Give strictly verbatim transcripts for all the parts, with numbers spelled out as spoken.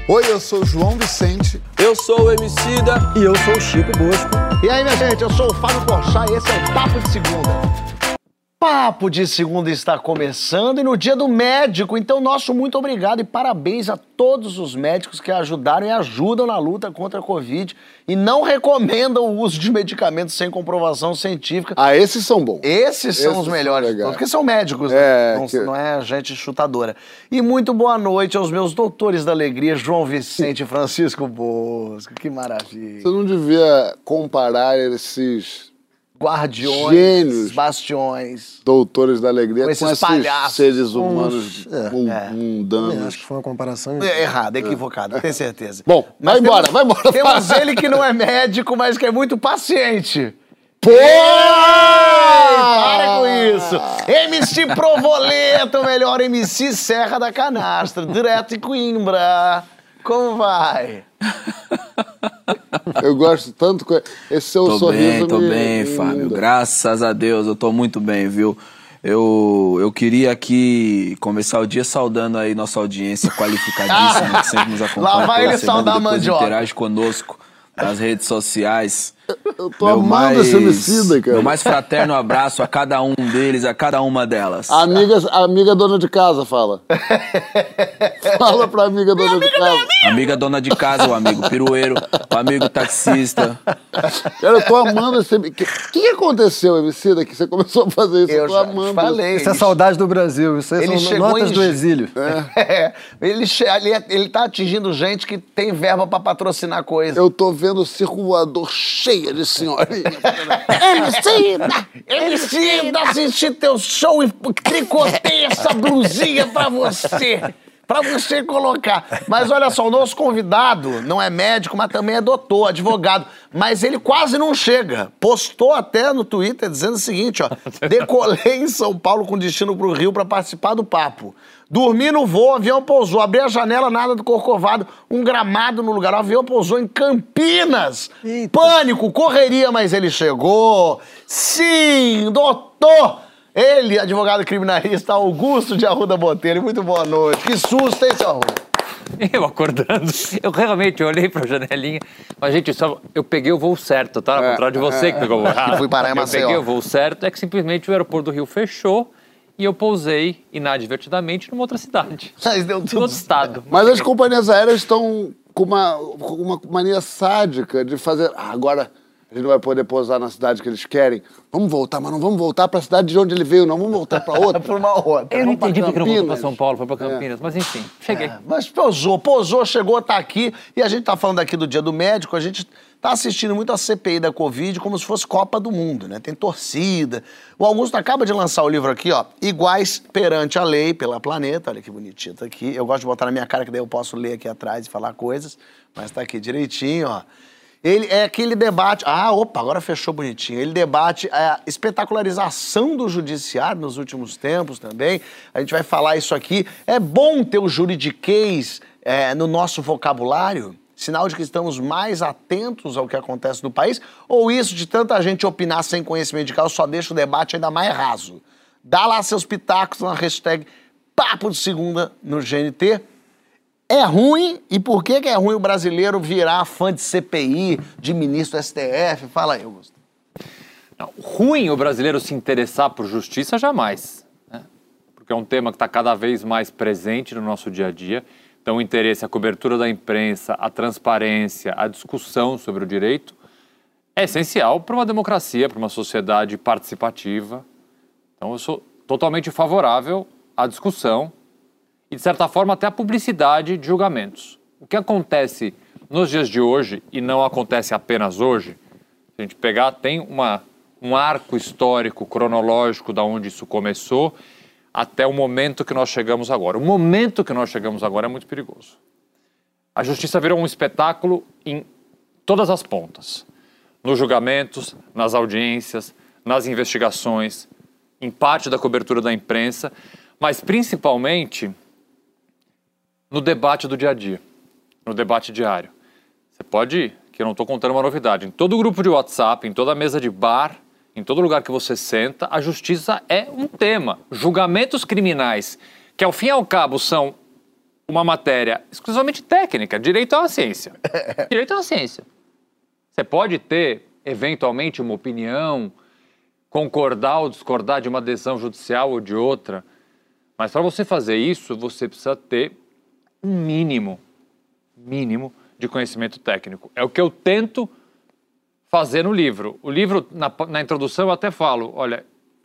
Oi, eu sou o João Vicente. Eu sou o Emicida. E eu sou o Chico Bosco. E aí, minha gente, eu sou o Fábio Porchat e esse é o Papo de Segunda. Papo de Segunda está começando e no dia do médico, então nosso muito obrigado e parabéns a todos os médicos que ajudaram e ajudam na luta contra a Covid e não recomendam o uso de medicamentos sem comprovação científica. Ah, esses são bons. Esses são Esses os melhores, são porque são médicos, é, né? não, que... não é gente chutadora. E muito boa noite aos meus doutores da alegria, João Vicente e Francisco Bosco. Que maravilha. Você não devia comparar esses... guardiões, gênios, bastiões, doutores da alegria com com esses esses palhaços, seres humanos é, um, é. mundanos. É, acho que foi uma comparação... É, errada, equivocada, tenho certeza. Bom, Mas vai embora, temos, vai embora. Temos ele que não é médico, mas que é muito paciente. Pô! Ei, para com isso. M C Provoleta, o melhor M C Serra da Canastra, direto em Coimbra. Como vai? Eu gosto tanto com esse seu tô sorriso. Bem, tô me, bem, me Fábio. inunda. Graças a Deus, eu tô muito bem, viu? Eu, eu queria aqui começar o dia saudando aí nossa audiência qualificadíssima que sempre nos acompanha. Lá vai toda ele semana, saudar a depois mandioca. interage conosco nas redes sociais. Eu tô amando esse homicida, cara. Meu mais fraterno abraço a cada um deles, a cada uma delas. A amiga, a amiga dona de casa fala. Fala pra amiga dona de casa. Amiga dona de casa, o amigo pirueiro, o amigo taxista. Cara, eu tô amando esse... O que, que aconteceu, Emicida, que você começou a fazer isso? Eu Eu tô já amando falei. Isso é saudade do Brasil, isso aí Ele são chegou notas em- do exílio. É, ele, che- ele, ele tá atingindo gente que tem verba pra patrocinar coisa. Eu tô vendo o circo voador cheia de senhorinha. Emicida! Emicida, assisti teu show e tricotei essa blusinha pra você. Pra você colocar. Mas olha só, o nosso convidado não é médico, mas também é doutor, advogado. Mas ele quase não chega. Postou até no Twitter dizendo o seguinte, ó. Decolei em São Paulo com destino pro Rio pra participar do papo. Dormi no voo, o avião pousou. Abri a janela, nada do Corcovado. Um gramado no lugar. O avião pousou em Campinas. Eita. Pânico, correria, mas ele chegou. Sim, doutor! Ele, advogado criminalista Augusto de Arruda Botelho. Muito boa noite. Que susto, hein, seu Arruda? Eu acordando, eu realmente olhei pra janelinha, mas gente, só, eu peguei o voo certo, tá? Ao É, contrário de você que pegou o voo errado. Fui parar em Eu Maceió. peguei o voo certo, é que simplesmente o aeroporto do Rio fechou e eu pousei inadvertidamente numa outra cidade. Mas deu Em tudo outro estado. Mas as companhias aéreas estão com uma, com uma mania sádica de fazer... Ah, agora a gente não vai poder pousar na cidade que eles querem. Vamos voltar, mas não vamos voltar pra cidade de onde ele veio, não. Vamos voltar pra outra. por uma outra. Eu não Vamos pra entendi porque não voltou pra Campinas. São Paulo, foi pra Campinas, mas enfim, cheguei. É, mas pousou, pousou, chegou, tá aqui. E a gente tá falando aqui do Dia do Médico, a gente tá assistindo muito a C P I da Covid como se fosse Copa do Mundo, né? Tem torcida. O Augusto acaba de lançar o livro aqui, ó, Iguais Perante a Lei, pela Planeta. Olha que bonitinho, tá aqui. Eu gosto de botar na minha cara, que daí eu posso ler aqui atrás e falar coisas, mas tá aqui direitinho, ó. Ele é aquele debate... Ah, opa, agora fechou bonitinho. Ele debate a espetacularização do judiciário nos últimos tempos também. A gente vai falar isso aqui. É bom ter o juridiquês é, no nosso vocabulário? Sinal de que estamos mais atentos ao que acontece no país? Ou isso de tanta gente opinar sem conhecimento de causa só deixa o debate ainda mais raso? Dá lá seus pitacos na hashtag Papo de Segunda no G N T. É ruim? E por que que é ruim o brasileiro virar fã de C P I, de ministro do S T F? Fala aí, Augusto. Não, ruim o brasileiro se interessar por justiça jamais, né? Porque é um tema que está cada vez mais presente no nosso dia a dia. Então o interesse, a cobertura da imprensa, a transparência, a discussão sobre o direito é essencial para uma democracia, para uma sociedade participativa. Então eu sou totalmente favorável à discussão e, de certa forma, até a publicidade de julgamentos. O que acontece nos dias de hoje, e não acontece apenas hoje, se a gente pegar, tem uma, um arco histórico, cronológico, da onde isso começou, até o momento que nós chegamos agora. O momento que nós chegamos agora é muito perigoso. A justiça virou um espetáculo em todas as pontas. Nos julgamentos, nas audiências, nas investigações, em parte da cobertura da imprensa, mas principalmente no debate do dia a dia, no debate diário. Você pode ir, que eu não estou contando uma novidade. Em todo grupo de WhatsApp, em toda mesa de bar, em todo lugar que você senta, a justiça é um tema. Julgamentos criminais, que ao fim e ao cabo são uma matéria exclusivamente técnica. Direito é uma ciência. Direito é uma ciência. Você pode ter, eventualmente, uma opinião, concordar ou discordar de uma decisão judicial ou de outra, mas para você fazer isso, você precisa ter um mínimo, mínimo de conhecimento técnico. É o que eu tento fazer no livro. O livro, na, na introdução, eu até falo, olha,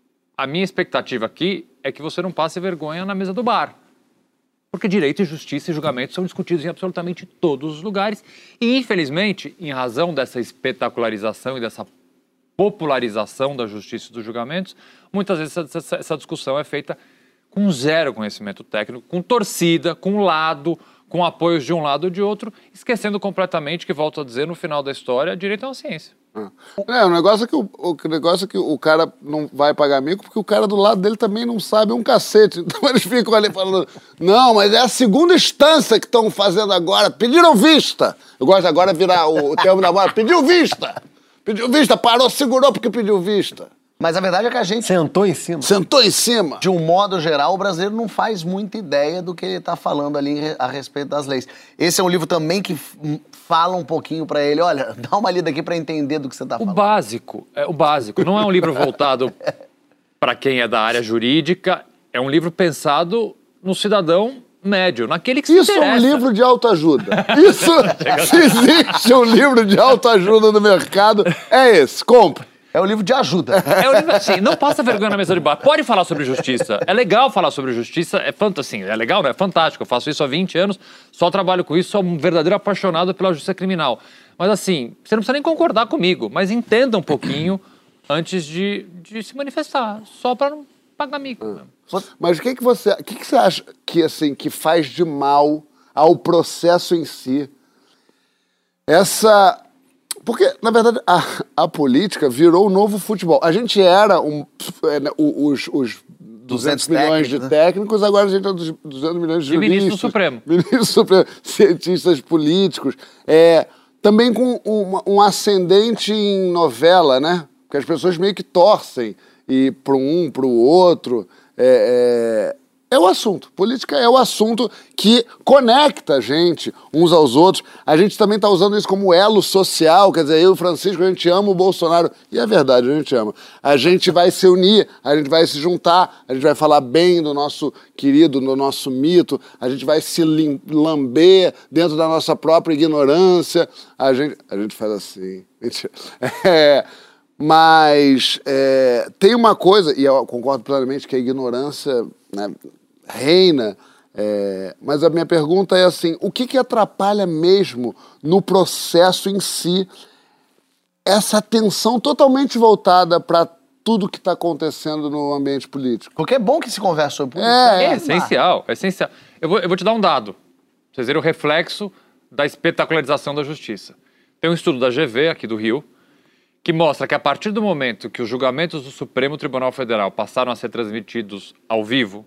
a minha expectativa aqui é que você não passe vergonha na mesa do bar. Porque direito e justiça e julgamento são discutidos em absolutamente todos os lugares. E, infelizmente, em razão dessa espetacularização e dessa popularização da justiça e dos julgamentos, muitas vezes essa, essa discussão é feita com zero conhecimento técnico, com torcida, com lado, com apoios de um lado ou de outro, esquecendo completamente que, volto a dizer, no final da história, direito é uma ciência. É, o negócio é que o, o negócio é que o cara não vai pagar mico porque o cara do lado dele também não sabe um cacete. Então eles ficam ali falando, não, mas é a segunda instância que estão fazendo agora, pediram vista. Eu gosto agora de virar o, o termo da moda, pediu vista. Pediu vista, parou, segurou porque pediu vista. Mas a verdade é que a gente, Sentou em cima. Sentou em cima. de um modo geral, o brasileiro não faz muita ideia do que ele está falando ali a respeito das leis. Esse é um livro também que fala um pouquinho para ele, olha, dá uma lida aqui para entender do que você está O falando. básico, é o básico. Não é um livro voltado para quem é da área jurídica, é um livro pensado no cidadão médio, naquele que se Isso é um interessa. livro de autoajuda. Isso, se existe um livro de autoajuda no mercado, é esse, compre. É um livro de ajuda. É um livro assim, não passa vergonha na mesa de bar. Pode falar sobre justiça. É legal falar sobre justiça. É fantástico, assim, é legal, não é fantástico. Eu faço isso há vinte anos, só trabalho com isso, sou um verdadeiro apaixonado pela justiça criminal. Mas assim, você não precisa nem concordar comigo, mas entenda um pouquinho antes de, de se manifestar, só para não pagar mico. mesmo. Mas o que, que você, o que, que você acha que, assim, que faz de mal ao processo em si? Essa... Porque, na verdade, a, a política virou o novo futebol. A gente era um, é, né, os, os duzentos milhões de técnicos, né? técnicos, agora a gente é dos duzentos milhões de E juristas. ministro do Supremo. Ministro do Supremo, cientistas políticos. É, também com uma, um ascendente em novela, né? Porque as pessoas meio que torcem e para um, para o outro. É, é, é o assunto. Política é o assunto que conecta a gente uns aos outros. A gente também está usando isso como elo social. Quer dizer, eu e o Francisco, a gente ama o Bolsonaro. E é verdade, a gente ama. A gente vai se unir, a gente vai se juntar, a gente vai falar bem do nosso querido, do nosso mito, a gente vai se lamber dentro da nossa própria ignorância. A gente, a gente faz assim. É... Mas é, tem uma coisa, e eu concordo plenamente que a ignorância, né, reina, é, mas a minha pergunta é assim, o que, que atrapalha mesmo no processo em si essa atenção totalmente voltada para tudo que está acontecendo no ambiente político? Porque é bom que se converse sobre política. É, É essencial, é essencial. Eu vou, eu vou te dar um dado, pra vocês verem o reflexo da espetacularização da justiça. Tem um estudo da G V, aqui do Rio, que mostra que a partir do momento que os julgamentos do Supremo Tribunal Federal passaram a ser transmitidos ao vivo,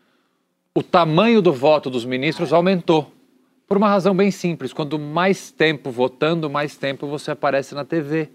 o tamanho do voto dos ministros aumentou. Por uma razão bem simples, quanto mais tempo votando, mais tempo você aparece na T V.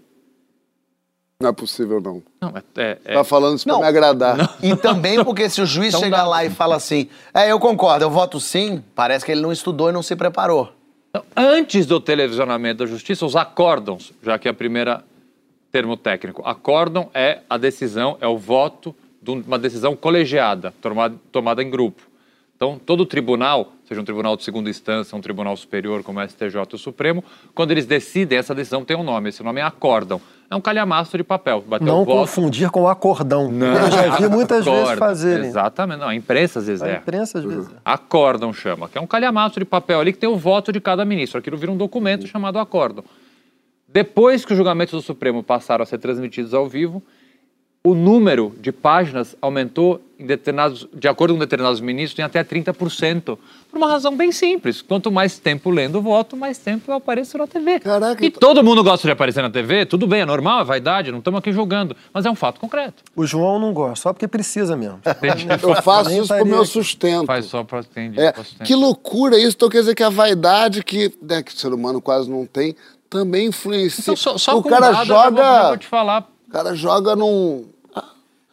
Não é possível, não. Não, é, é, é- Tá falando isso para Não. me agradar. E também porque se o juiz Então chegar dá. lá e fala assim, é, eu concordo, eu voto sim, parece que ele não estudou e não se preparou. Então, antes do televisionamento da justiça, os acórdãos, já que é a primeira termo técnico, acórdão é a decisão, é o voto de uma decisão colegiada, tomada, tomada em grupo. Então, todo tribunal, seja um tribunal de segunda instância, um tribunal superior como o S T J e o Supremo, quando eles decidem, essa decisão tem um nome, esse nome é acórdão. É um calhamaço de papel. Bateu Não o voto. confundir com o acordão. Não, Eu já vi muitas vezes acórdão. fazerem. Exatamente, não, a imprensa às vezes A é. imprensa às vezes. Acórdão chama, que é um calhamaço de papel ali que tem o voto de cada ministro. Aquilo vira um documento chamado acórdão. Depois que os julgamentos do Supremo passaram a ser transmitidos ao vivo, o número de páginas aumentou, em determinados, de acordo com determinados ministros, em até trinta por cento. Por uma razão bem simples. Quanto mais tempo lendo o voto, mais tempo eu apareço na T V. Caraca, e então- todo mundo gosta de aparecer na T V, tudo bem, é normal, é vaidade, não estamos aqui julgando. Mas é um fato concreto. O João não gosta, só porque precisa mesmo. Eu faço Nem isso pro estaria meu aqui. sustento. Faz só para atender. É, que loucura isso. Então quer dizer que a vaidade que, né, que o ser humano quase não tem, também influencia. Então, só, só o com cara dado, eu já vou- já joga... vou te falar. O cara joga num...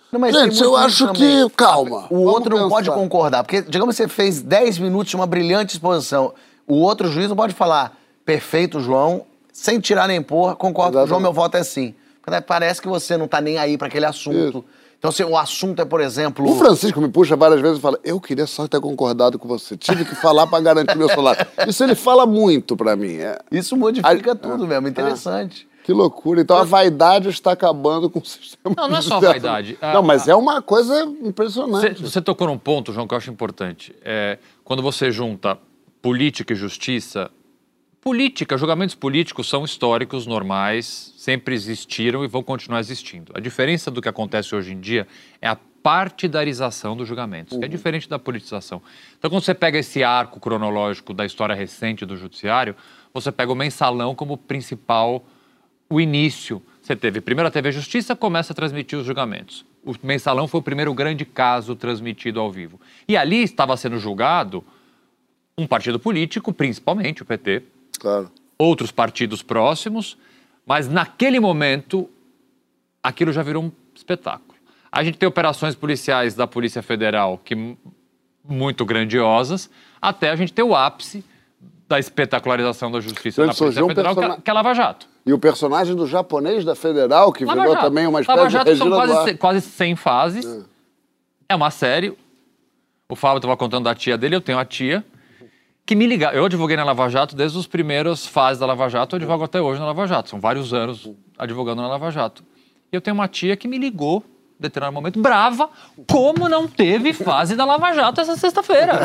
Não, mas tem Gente, eu muito acho isso também. que... Calma. O vamos outro não pode pensar. concordar, porque, digamos que você fez dez minutos de uma brilhante exposição. O outro juiz não pode falar, perfeito, João, sem tirar nem pôr, concordo com o João, meu voto é sim. Porque parece que você não tá nem aí para aquele assunto. Isso. Então, se o assunto é, por exemplo... O Francisco me puxa várias vezes e fala, eu queria só ter concordado com você. Tive que falar para garantir meu salário. Isso ele fala muito para mim. É... Isso modifica a... tudo é. mesmo, interessante. É. Que loucura. Então a vaidade está acabando com o sistema. Não, não é só a vaidade. Não, mas é uma coisa impressionante. Você tocou num ponto, João, que eu acho importante. É, quando você junta política e justiça, política, julgamentos políticos são históricos, normais, sempre existiram e vão continuar existindo. A diferença do que acontece hoje em dia é a partidarização dos julgamentos, uhum. que é diferente da politização. Então, quando você pega esse arco cronológico da história recente do judiciário, você pega o mensalão como principal... O início, você teve, primeiro a T V Justiça começa a transmitir os julgamentos. O mensalão foi o primeiro grande caso transmitido ao vivo. E ali estava sendo julgado um partido político, principalmente o P T, claro. Outros partidos próximos, mas naquele momento aquilo já virou um espetáculo. A gente tem operações policiais da Polícia Federal que muito grandiosas, até a gente ter o ápice da espetacularização da justiça da Polícia Federal, um persona... que é a Lava Jato. E o personagem do japonês da Federal, que Lava virou Jato. também uma espécie Lava Jato de Regina são quase, Duarte. quase cem fases. É. é uma série. O Fábio estava contando da tia dele, eu tenho a tia, que me ligava. Eu advoguei na Lava Jato desde os primeiros fases da Lava Jato, eu advogo até hoje na Lava Jato. São vários anos advogando na Lava Jato. E eu tenho uma tia que me ligou, em determinado momento, brava, como não teve fase da Lava Jato essa sexta-feira.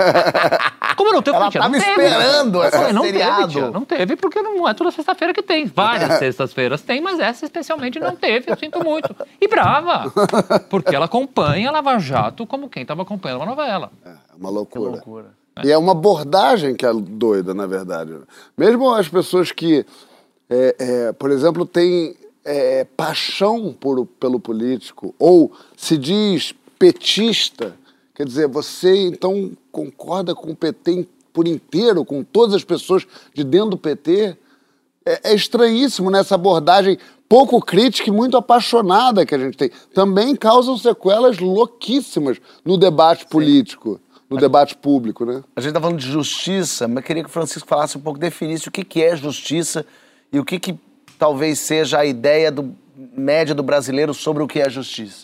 Como não teve? Ela tia, tava não teve. esperando essa falei, não seriado. Teve, tia, não teve, porque não é toda sexta-feira que tem. Várias sextas-feiras tem, mas essa especialmente não teve, eu sinto muito. E brava, porque ela acompanha a Lava Jato como quem estava acompanhando uma novela. É uma loucura. loucura. É. E é uma abordagem que é doida, na verdade. Mesmo as pessoas que, é, é, por exemplo, têm é, paixão por, pelo político, ou se diz petista, quer dizer, você então concorda com o P T por inteiro, com todas as pessoas de dentro do P T? É, é estranhíssimo nessa abordagem pouco crítica e muito apaixonada que a gente tem. Também causam sequelas louquíssimas no debate político, Sim. no a debate gente, público, né? A gente tá falando de justiça, mas queria que o Francisco falasse um pouco, definisse o que, que é justiça e o que, que talvez seja a ideia do média do brasileiro sobre o que é justiça.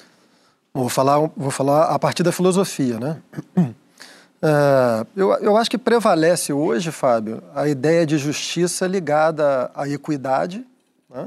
Vou falar, vou falar a partir da filosofia, né? É, eu, eu acho que prevalece hoje, Fábio, a ideia de justiça ligada à equidade, né?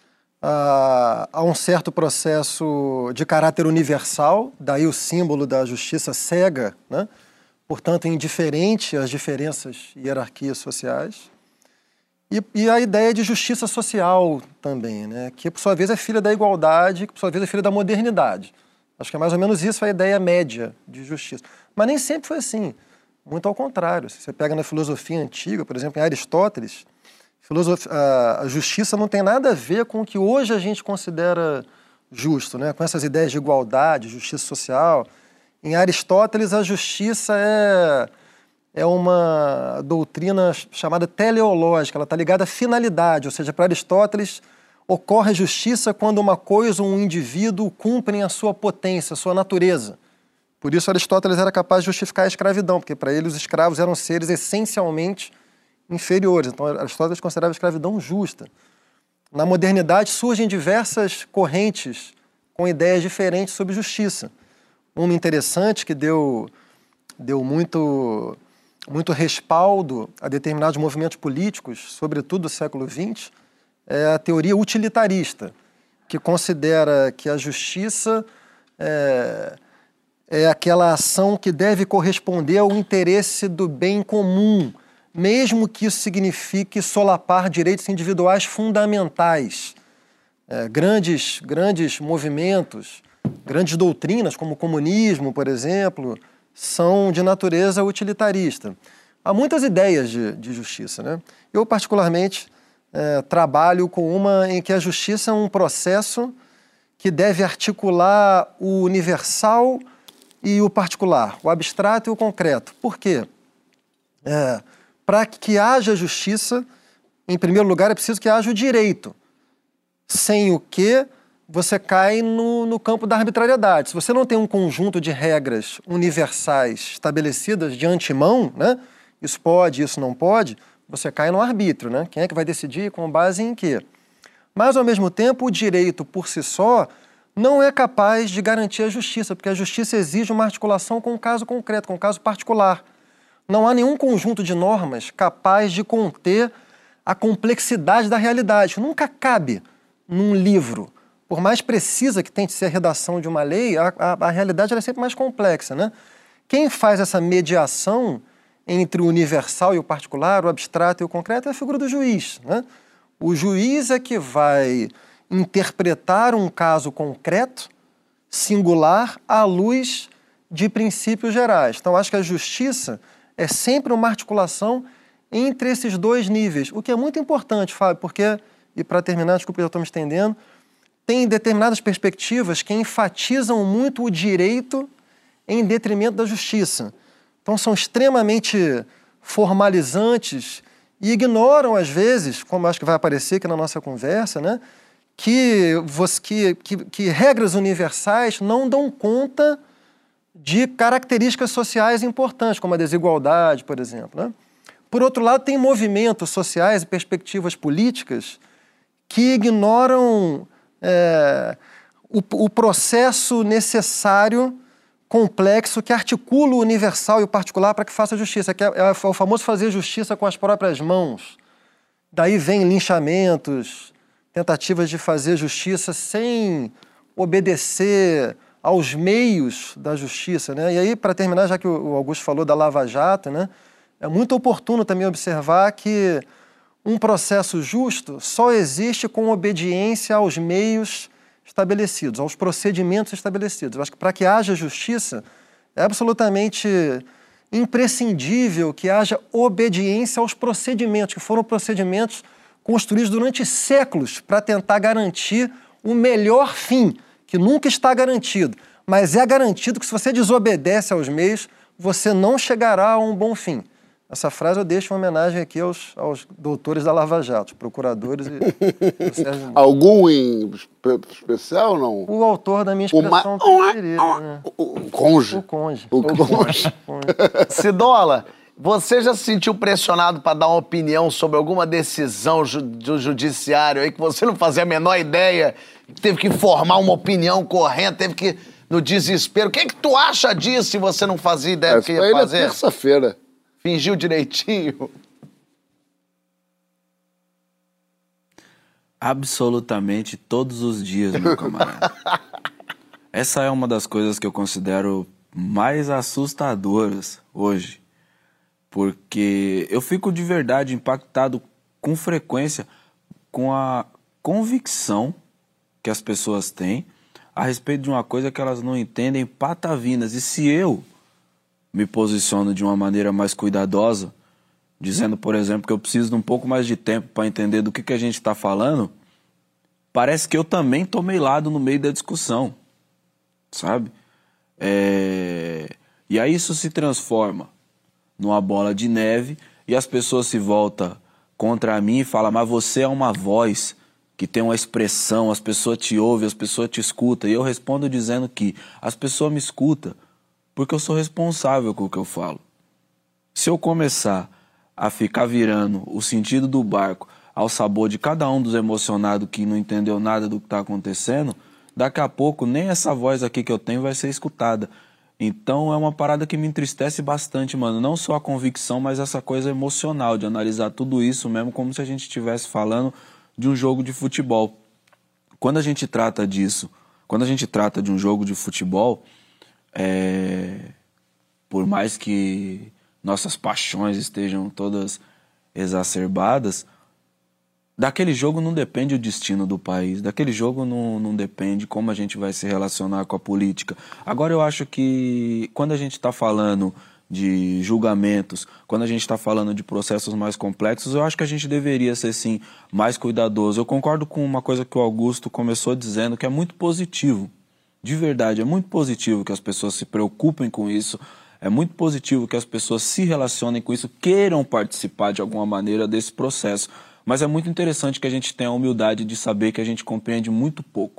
a, a um certo processo de caráter universal, daí o símbolo da justiça cega, né? Portanto, indiferente às diferenças e hierarquias sociais. E, e a ideia de justiça social também, né? Que por sua vez é filha da igualdade, que por sua vez é filha da modernidade. Acho que é mais ou menos isso a ideia média de justiça. Mas nem sempre foi assim. Muito ao contrário. Se você pega na filosofia antiga, por exemplo, em Aristóteles, filosofia, a justiça não tem nada a ver com o que hoje a gente considera justo, né? Com essas ideias de igualdade, justiça social. Em Aristóteles, a justiça é, é uma doutrina chamada teleológica. Ela está ligada à finalidade, ou seja, para Aristóteles, ocorre a justiça quando uma coisa ou um indivíduo cumprem a sua potência, a sua natureza. Por isso Aristóteles era capaz de justificar a escravidão, porque para ele os escravos eram seres essencialmente inferiores. Então Aristóteles considerava a escravidão justa. Na modernidade surgem diversas correntes com ideias diferentes sobre justiça. Uma interessante que deu, deu muito, muito respaldo a determinados movimentos políticos, sobretudo do século vinte, é a teoria utilitarista, que considera que a justiça é, é aquela ação que deve corresponder ao interesse do bem comum, mesmo que isso signifique solapar direitos individuais fundamentais. É, grandes, grandes movimentos, grandes doutrinas, como o comunismo, por exemplo, são de natureza utilitarista. Há muitas ideias de, de justiça, né? Eu, particularmente, É, trabalho com uma em que a justiça é um processo que deve articular o universal e o particular, o abstrato e o concreto. Por quê? É, para que haja justiça, em primeiro lugar, é preciso que haja o direito, sem o que você cai no, no campo da arbitrariedade. Se você não tem um conjunto de regras universais estabelecidas de antemão, né? Isso pode, isso não pode, você cai no arbítrio, né? Quem é que vai decidir com base em quê? Mas, ao mesmo tempo, o direito por si só não é capaz de garantir a justiça, porque a justiça exige uma articulação com um caso concreto, com um caso particular. Não há nenhum conjunto de normas capaz de conter a complexidade da realidade. Nunca cabe num livro. Por mais precisa que tente ser a redação de uma lei, a, a, a realidade ela é sempre mais complexa, né? Quem faz essa mediação entre o universal e o particular, o abstrato e o concreto, é a figura do juiz, né? O juiz é que vai interpretar um caso concreto, singular, à luz de princípios gerais. Então, acho que a justiça é sempre uma articulação entre esses dois níveis, o que é muito importante, Fábio, porque, e para terminar, desculpa, eu estou me estendendo, tem determinadas perspectivas que enfatizam muito o direito em detrimento da justiça. Então, são extremamente formalizantes e ignoram, às vezes, como acho que vai aparecer aqui na nossa conversa, né, que, que, que, que regras universais não dão conta de características sociais importantes, como a desigualdade, por exemplo, né? Por outro lado, tem movimentos sociais e perspectivas políticas que ignoram é, o, o processo necessário, complexo, que articula o universal e o particular para que faça justiça, que é, é o famoso fazer justiça com as próprias mãos. Daí vem linchamentos, tentativas de fazer justiça sem obedecer aos meios da justiça, né? E aí, para terminar, já que o Augusto falou da Lava Jato, né, é muito oportuno também observar que um processo justo só existe com obediência aos meios estabelecidos, aos procedimentos estabelecidos. Eu acho que para que haja justiça, é absolutamente imprescindível que haja obediência aos procedimentos, que foram procedimentos construídos durante séculos para tentar garantir o melhor fim, que nunca está garantido, mas é garantido que se você desobedece aos meios, você não chegará a um bom fim. Essa frase eu deixo em homenagem aqui aos, aos doutores da Lava Jato, os procuradores e... Sérgio... Algum em especial, não? O autor da minha expressão Ma... preferida, né? O conge. O conge. O conge. Cidola, você já se sentiu pressionado para dar uma opinião sobre alguma decisão ju do judiciário aí que você não fazia a menor ideia, teve que formar uma opinião correta, teve que, no desespero, o que, que tu acha disso se você não fazia ideia do que ia fazer? É terça-feira. Fingiu direitinho? Absolutamente todos os dias, meu camarada. Essa é uma das coisas que eu considero mais assustadoras hoje. Porque eu fico de verdade impactado com frequência com a convicção que as pessoas têm a respeito de uma coisa que elas não entendem patavinas. E se eu me posiciono de uma maneira mais cuidadosa, dizendo, por exemplo, que eu preciso de um pouco mais de tempo para entender do que, que a gente está falando, parece que eu também tomei lado no meio da discussão, sabe? É... E aí isso se transforma numa bola de neve e as pessoas se voltam contra mim e falam, mas você é uma voz que tem uma expressão, as pessoas te ouvem, as pessoas te escutam. E eu respondo dizendo que as pessoas me escutam porque eu sou responsável com o que eu falo. Se eu começar a ficar virando o sentido do barco ao sabor de cada um dos emocionados que não entendeu nada do que está acontecendo, daqui a pouco nem essa voz aqui que eu tenho vai ser escutada. Então é uma parada que me entristece bastante, mano. Não só a convicção, mas essa coisa emocional de analisar tudo isso mesmo como se a gente estivesse falando de um jogo de futebol. Quando a gente trata disso, quando a gente trata de um jogo de futebol, é... por mais que nossas paixões estejam todas exacerbadas, daquele jogo não depende o destino do país, daquele jogo não, não depende como a gente vai se relacionar com a política. Agora eu acho que quando a gente está falando de julgamentos, quando a gente está falando de processos mais complexos, eu acho que a gente deveria ser, sim, mais cuidadoso. Eu concordo com uma coisa que o Augusto começou dizendo, que é muito positivo. De verdade, é muito positivo que as pessoas se preocupem com isso, é muito positivo que as pessoas se relacionem com isso, queiram participar de alguma maneira desse processo. Mas é muito interessante que a gente tenha a humildade de saber que a gente compreende muito pouco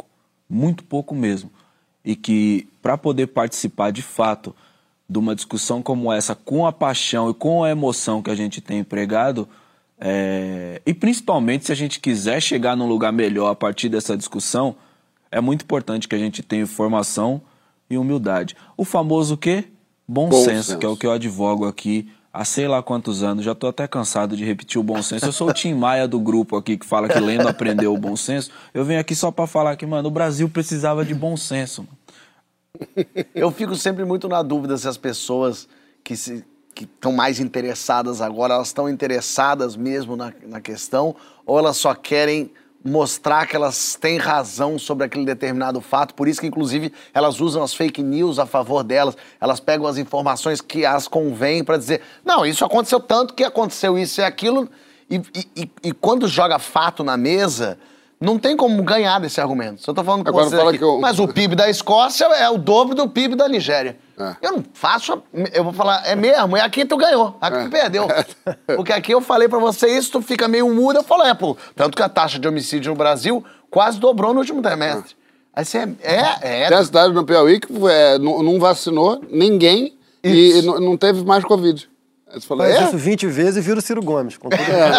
muito pouco mesmo. E que para poder participar de fato de uma discussão como essa, com a paixão e com a emoção que a gente tem empregado, é... e principalmente se a gente quiser chegar num lugar melhor a partir dessa discussão, é muito importante que a gente tenha informação e humildade. O famoso o quê? Bom, bom senso, senso, que é o que eu advogo aqui há sei lá quantos anos. Já estou até cansado de repetir o bom senso. Eu sou o Tim Maia do grupo aqui que fala que lendo aprendeu o bom senso. Eu venho aqui só para falar que, mano, o Brasil precisava de bom senso, mano. Eu fico sempre muito na dúvida se as pessoas que se, que estão mais interessadas agora, elas estão interessadas mesmo na, na questão, ou elas só querem mostrar que elas têm razão sobre aquele determinado fato, por isso que, inclusive, elas usam as fake news a favor delas, elas pegam as informações que as convêm para dizer, não, isso aconteceu tanto que aconteceu isso e aquilo, e, e, e, e quando joga fato na mesa, não tem como ganhar desse argumento. Só tô falando com Agora você fala aqui. que eu... Mas o P I B da Escócia é o dobro do P I B da Nigéria. É. Eu não faço... Eu vou falar, é mesmo, é aqui tu ganhou, aqui tu perdeu. Porque aqui eu falei pra você isso, tu fica meio mudo, eu falo, é, pô, tanto que a taxa de homicídio no Brasil quase dobrou no último trimestre. É. Aí você é... é, é... Tem a cidade no Piauí que é, não, não vacinou ninguém isso. e não, não teve mais Covid. Aí você falou, Faz é? isso vinte vezes e vira o Ciro Gomes. Com tudo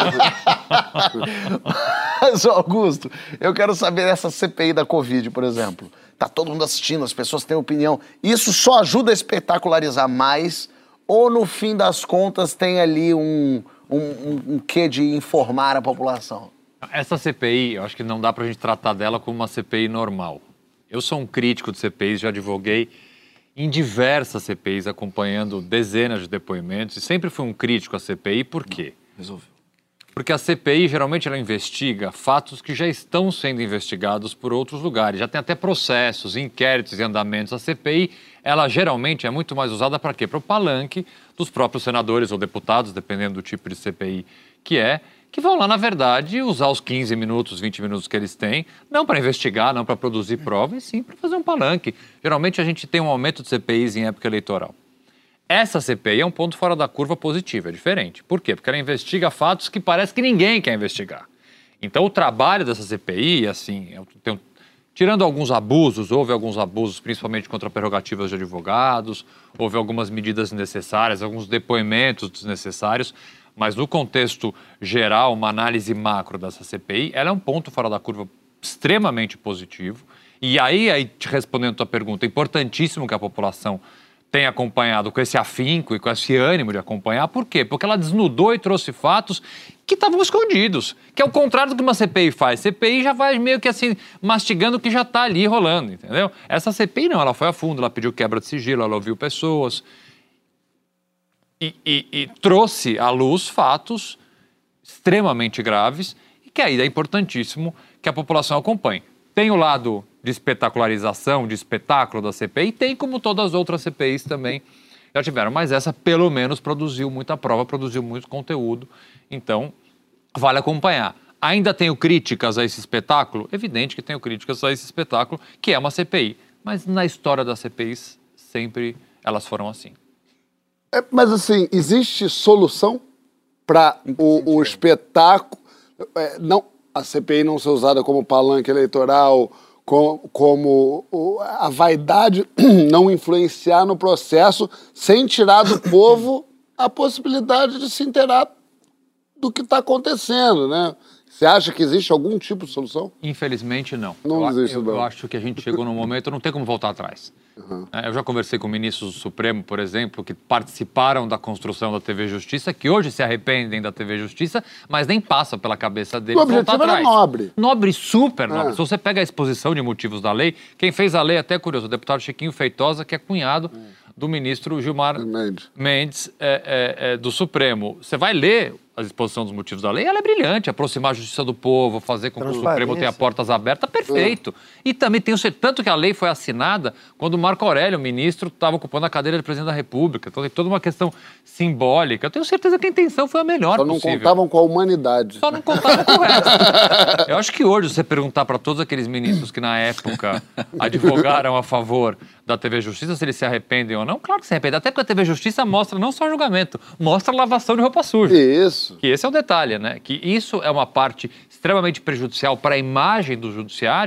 Mas, Augusto, eu quero saber dessa C P I da Covid, por exemplo. Tá todo mundo assistindo, as pessoas têm opinião. Isso só ajuda a espetacularizar mais ou, no fim das contas, tem ali um, um, um, um quê de informar a população? Essa C P I, eu acho que não dá pra gente tratar dela como uma C P I normal. Eu sou um crítico de C P Is, já advoguei em diversas C P Is, acompanhando dezenas de depoimentos, e sempre fui um crítico à C P I, por quê? Resolveu. Porque a C P I, geralmente, ela investiga fatos que já estão sendo investigados por outros lugares. Já tem até processos, inquéritos e andamentos. A C P I, ela geralmente é muito mais usada para quê? Para o palanque dos próprios senadores ou deputados, dependendo do tipo de C P I que é, que vão lá, na verdade, usar os quinze minutos, vinte minutos que eles têm, não para investigar, não para produzir prova, e sim para fazer um palanque. Geralmente, a gente tem um aumento de C P Is em época eleitoral. Essa C P I é um ponto fora da curva positivo, é diferente. Por quê? Porque ela investiga fatos que parece que ninguém quer investigar. Então, o trabalho dessa C P I, assim, eu tenho, tirando alguns abusos, houve alguns abusos, principalmente contra prerrogativas de advogados, houve algumas medidas desnecessárias, alguns depoimentos desnecessários, mas no contexto geral, uma análise macro dessa C P I, ela é um ponto fora da curva extremamente positivo. E aí, aí te respondendo a tua pergunta, é importantíssimo que a população tem acompanhado com esse afinco e com esse ânimo de acompanhar. Por quê? Porque ela desnudou e trouxe fatos que estavam escondidos, que é o contrário do que uma C P I faz. C P I já vai meio que assim, mastigando o que já está ali rolando, entendeu? Essa C P I não, ela foi a fundo, ela pediu quebra de sigilo, ela ouviu pessoas e, e, e trouxe à luz fatos extremamente graves e que aí é importantíssimo que a população acompanhe. Tem o lado de espetacularização, de espetáculo da C P I, tem como todas as outras C P Is também já tiveram, mas essa pelo menos produziu muita prova, produziu muito conteúdo, então vale acompanhar. Ainda tenho críticas a esse espetáculo? Evidente que tenho críticas a esse espetáculo, que é uma C P I, mas na história das C P Is sempre elas foram assim. É, mas assim, existe solução para o, o espetáculo, é, não, a C P I não ser usada como palanque eleitoral, como, como o, a vaidade não influenciar no processo, sem tirar do povo a possibilidade de se inteirar do que está acontecendo, né? Você acha que existe algum tipo de solução? Infelizmente, não. Não eu, existe, eu, não. eu acho que a gente chegou num momento, não tem como voltar atrás. Uhum. Eu já conversei com ministros do Supremo, por exemplo, que participaram da construção da T V Justiça, que hoje se arrependem da T V Justiça, mas nem passa pela cabeça deles voltar atrás. O objetivo era nobre. Nobre, super nobre. É. Se você pega a exposição de motivos da lei, quem fez a lei, até é curioso, o deputado Chiquinho Feitosa, que é cunhado é. do ministro Gilmar Mendes, Mendes é, é, é, do Supremo. Você vai ler a exposição dos motivos da lei, ela é brilhante, aproximar a justiça do povo, fazer com que o Supremo tenha portas abertas, perfeito. É. E também tenho certeza, tanto que a lei foi assinada quando o Marco Aurélio, o ministro, estava ocupando a cadeira de presidente da República, então tem toda uma questão simbólica. Eu tenho certeza que a intenção foi a melhor Só não possível. contavam com a humanidade. Só não contavam com o resto. Eu acho que hoje, se você perguntar para todos aqueles ministros que na época advogaram a favor da T V Justiça, se eles se arrependem ou não, claro que se arrependem. Até porque a T V Justiça mostra não só julgamento, mostra lavação de roupa suja. Isso. Que esse é o detalhe, né? Que isso é uma parte extremamente prejudicial para a imagem do judiciário,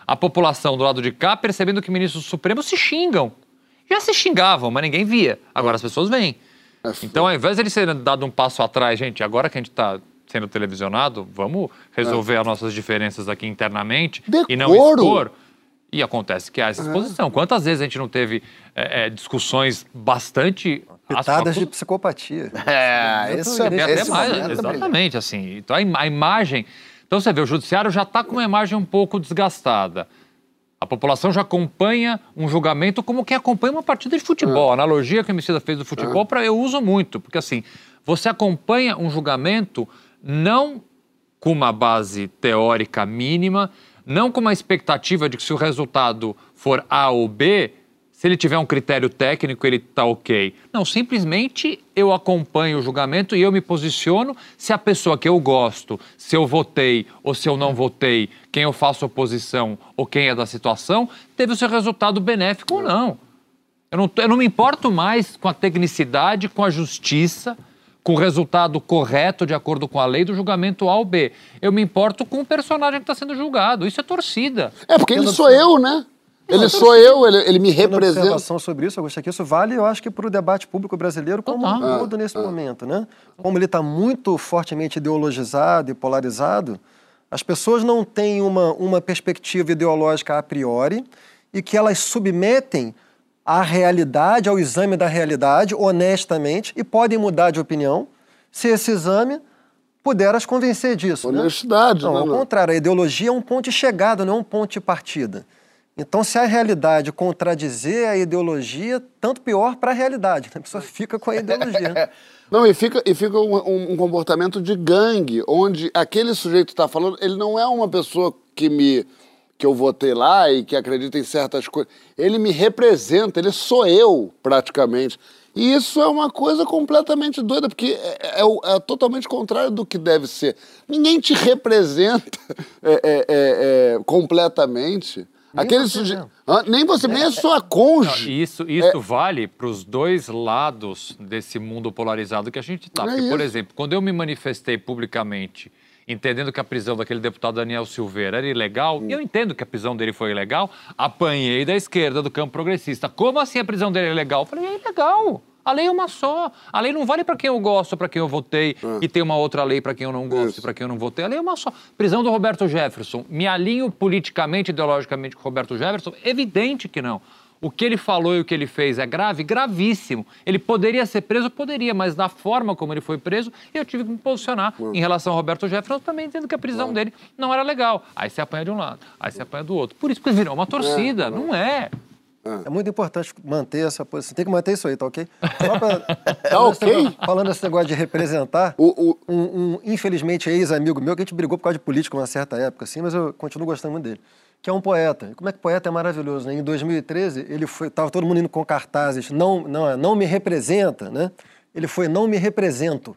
a população do lado de cá percebendo que ministros do Supremo se xingam. Já se xingavam, mas ninguém via. Agora as pessoas veem. Então, ao invés de ele ser dado um passo atrás, gente, agora que a gente está sendo televisionado, vamos resolver é. as nossas diferenças aqui internamente Decoro. E não expor. E acontece que há essa exposição. É. Quantas vezes a gente não teve é, é, discussões bastante... Pitadas de psicopatia. É, isso é, até mais, exatamente, assim. Então, a, a imagem... Então, você vê, o judiciário já está com uma imagem um pouco desgastada. A população já acompanha um julgamento como quem acompanha uma partida de futebol. É. A analogia que o Emicida fez do futebol, é. pra, eu uso muito. Porque, assim, você acompanha um julgamento não com uma base teórica mínima, não com uma expectativa de que se o resultado for A ou B, se ele tiver um critério técnico, ele está ok. Não, simplesmente eu acompanho o julgamento e eu me posiciono se a pessoa que eu gosto, se eu votei ou se eu não votei, quem eu faço oposição ou quem é da situação, teve o seu resultado benéfico ou não. Eu não, eu não me importo mais com a tecnicidade, com a justiça, com o resultado correto de acordo com a lei do julgamento A ou B. Eu me importo com o personagem que está sendo julgado. Isso é torcida. É, porque ele sou eu, né? Ele sou eu, ele, ele me representa. Uma observação sobre isso, eu gostaria que isso vale, eu acho que para o debate público brasileiro como um todo ah, nesse ah. momento, né? Como ele está muito fortemente ideologizado e polarizado, as pessoas não têm uma, uma perspectiva ideológica a priori e que elas submetem à realidade, ao exame da realidade, honestamente, e podem mudar de opinião se esse exame puder as convencer disso. Honestidade, né? Não, não, ao não. contrário, a ideologia é um ponto de chegada, não é um ponto de partida. Então, se a realidade contradizer a ideologia, tanto pior para a realidade. A pessoa fica com a ideologia. Não, e fica, e fica um, um, um comportamento de gangue, onde aquele sujeito que está falando, ele não é uma pessoa que me que eu votei lá e que acredita em certas coisas. Ele me representa, ele sou eu, praticamente. E isso é uma coisa completamente doida, porque é, é, é totalmente contrário do que deve ser. Ninguém te representa é, é, é, é, completamente. Nem Aquele você sujeito. Nem você, nem a sua cônjuge. Não, isso isso é... vale para os dois lados desse mundo polarizado que a gente está. É por exemplo, quando eu me manifestei publicamente, entendendo que a prisão daquele deputado Daniel Silveira era ilegal, hum. e eu entendo que a prisão dele foi ilegal, apanhei da esquerda do campo progressista. Como assim a prisão dele é ilegal? Eu falei, é ilegal. A lei é uma só. A lei não vale para quem eu gosto, para quem eu votei, ah. e tem uma outra lei para quem eu não gosto, para quem eu não votei. A lei é uma só. Prisão do Roberto Jefferson. Me alinho politicamente, ideologicamente com o Roberto Jefferson? Evidente que não. O que ele falou e o que ele fez é grave? Gravíssimo. Ele poderia ser preso? Poderia, mas da forma como ele foi preso, eu tive que me posicionar ah. em relação ao Roberto Jefferson, eu também entendo que a prisão ah. dele não era legal. Aí você apanha de um lado, aí você apanha do outro. Por isso que virou uma torcida, é. não é? É muito importante manter essa posição. Tem que manter isso aí, tá ok? Só pra, tá ok? Negócio, falando esse negócio de representar, o, o... Um, um, infelizmente, ex-amigo meu, que a gente brigou por causa de política uma certa época, assim, mas eu continuo gostando muito dele, que é um poeta. Como é que poeta é maravilhoso, né? Em dois mil e treze, ele foi, tava todo mundo indo com cartazes, não, não, não me representa, né? Ele foi, não me represento.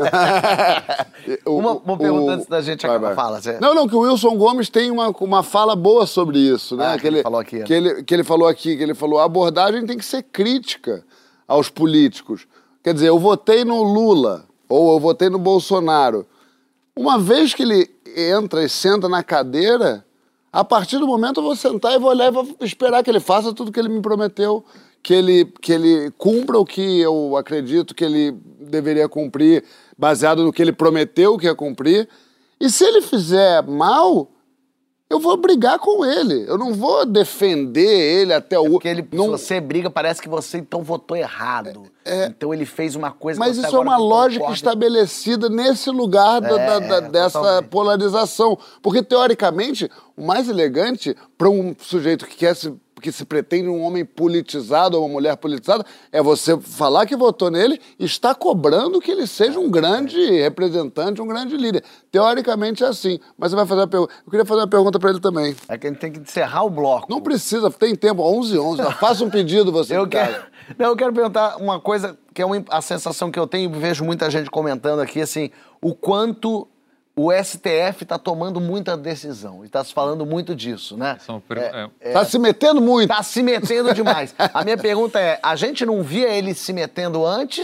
uma, uma pergunta o, antes da gente vai, acabar. Vai. Fala, você... Não, não, que o Wilson Gomes tem uma, uma fala boa sobre isso, né? Ah, que, que, ele, ele falou aqui. Que ele, que ele falou aqui, que ele falou, a abordagem tem que ser crítica aos políticos. Quer dizer, eu votei no Lula, ou eu votei no Bolsonaro. Uma vez que ele entra e senta na cadeira, a partir do momento eu vou sentar e vou olhar e vou esperar que ele faça tudo que ele me prometeu, que ele, que ele cumpra o que eu acredito que ele deveria cumprir, baseado no que ele prometeu que ia cumprir. E se ele fizer mal, eu vou brigar com ele. Eu não vou defender ele até o... É porque ele, não... se você briga, parece que você então votou errado. É... Então ele fez uma coisa... Mas que você isso é uma lógica concorda. estabelecida nesse lugar da, é, da, da, dessa totalmente. polarização. Porque, teoricamente, o mais elegante para um sujeito que quer se... que se pretende um homem politizado ou uma mulher politizada, é você falar que votou nele e está cobrando que ele seja um grande representante, um grande líder. Teoricamente é assim. Mas você vai fazer uma pergunta. Eu queria fazer uma pergunta para ele também. É que a gente tem que encerrar o bloco. Não precisa, tem tempo, onze e onze. Faça um pedido você. Eu quero, não, eu quero perguntar uma coisa que é uma, a sensação que eu tenho, vejo muita gente comentando aqui, assim, o quanto... O S T F está tomando muita decisão e está se falando muito disso, né? Está é, é, tá se metendo muito. Está se metendo demais. A minha pergunta é, a gente não via ele se metendo antes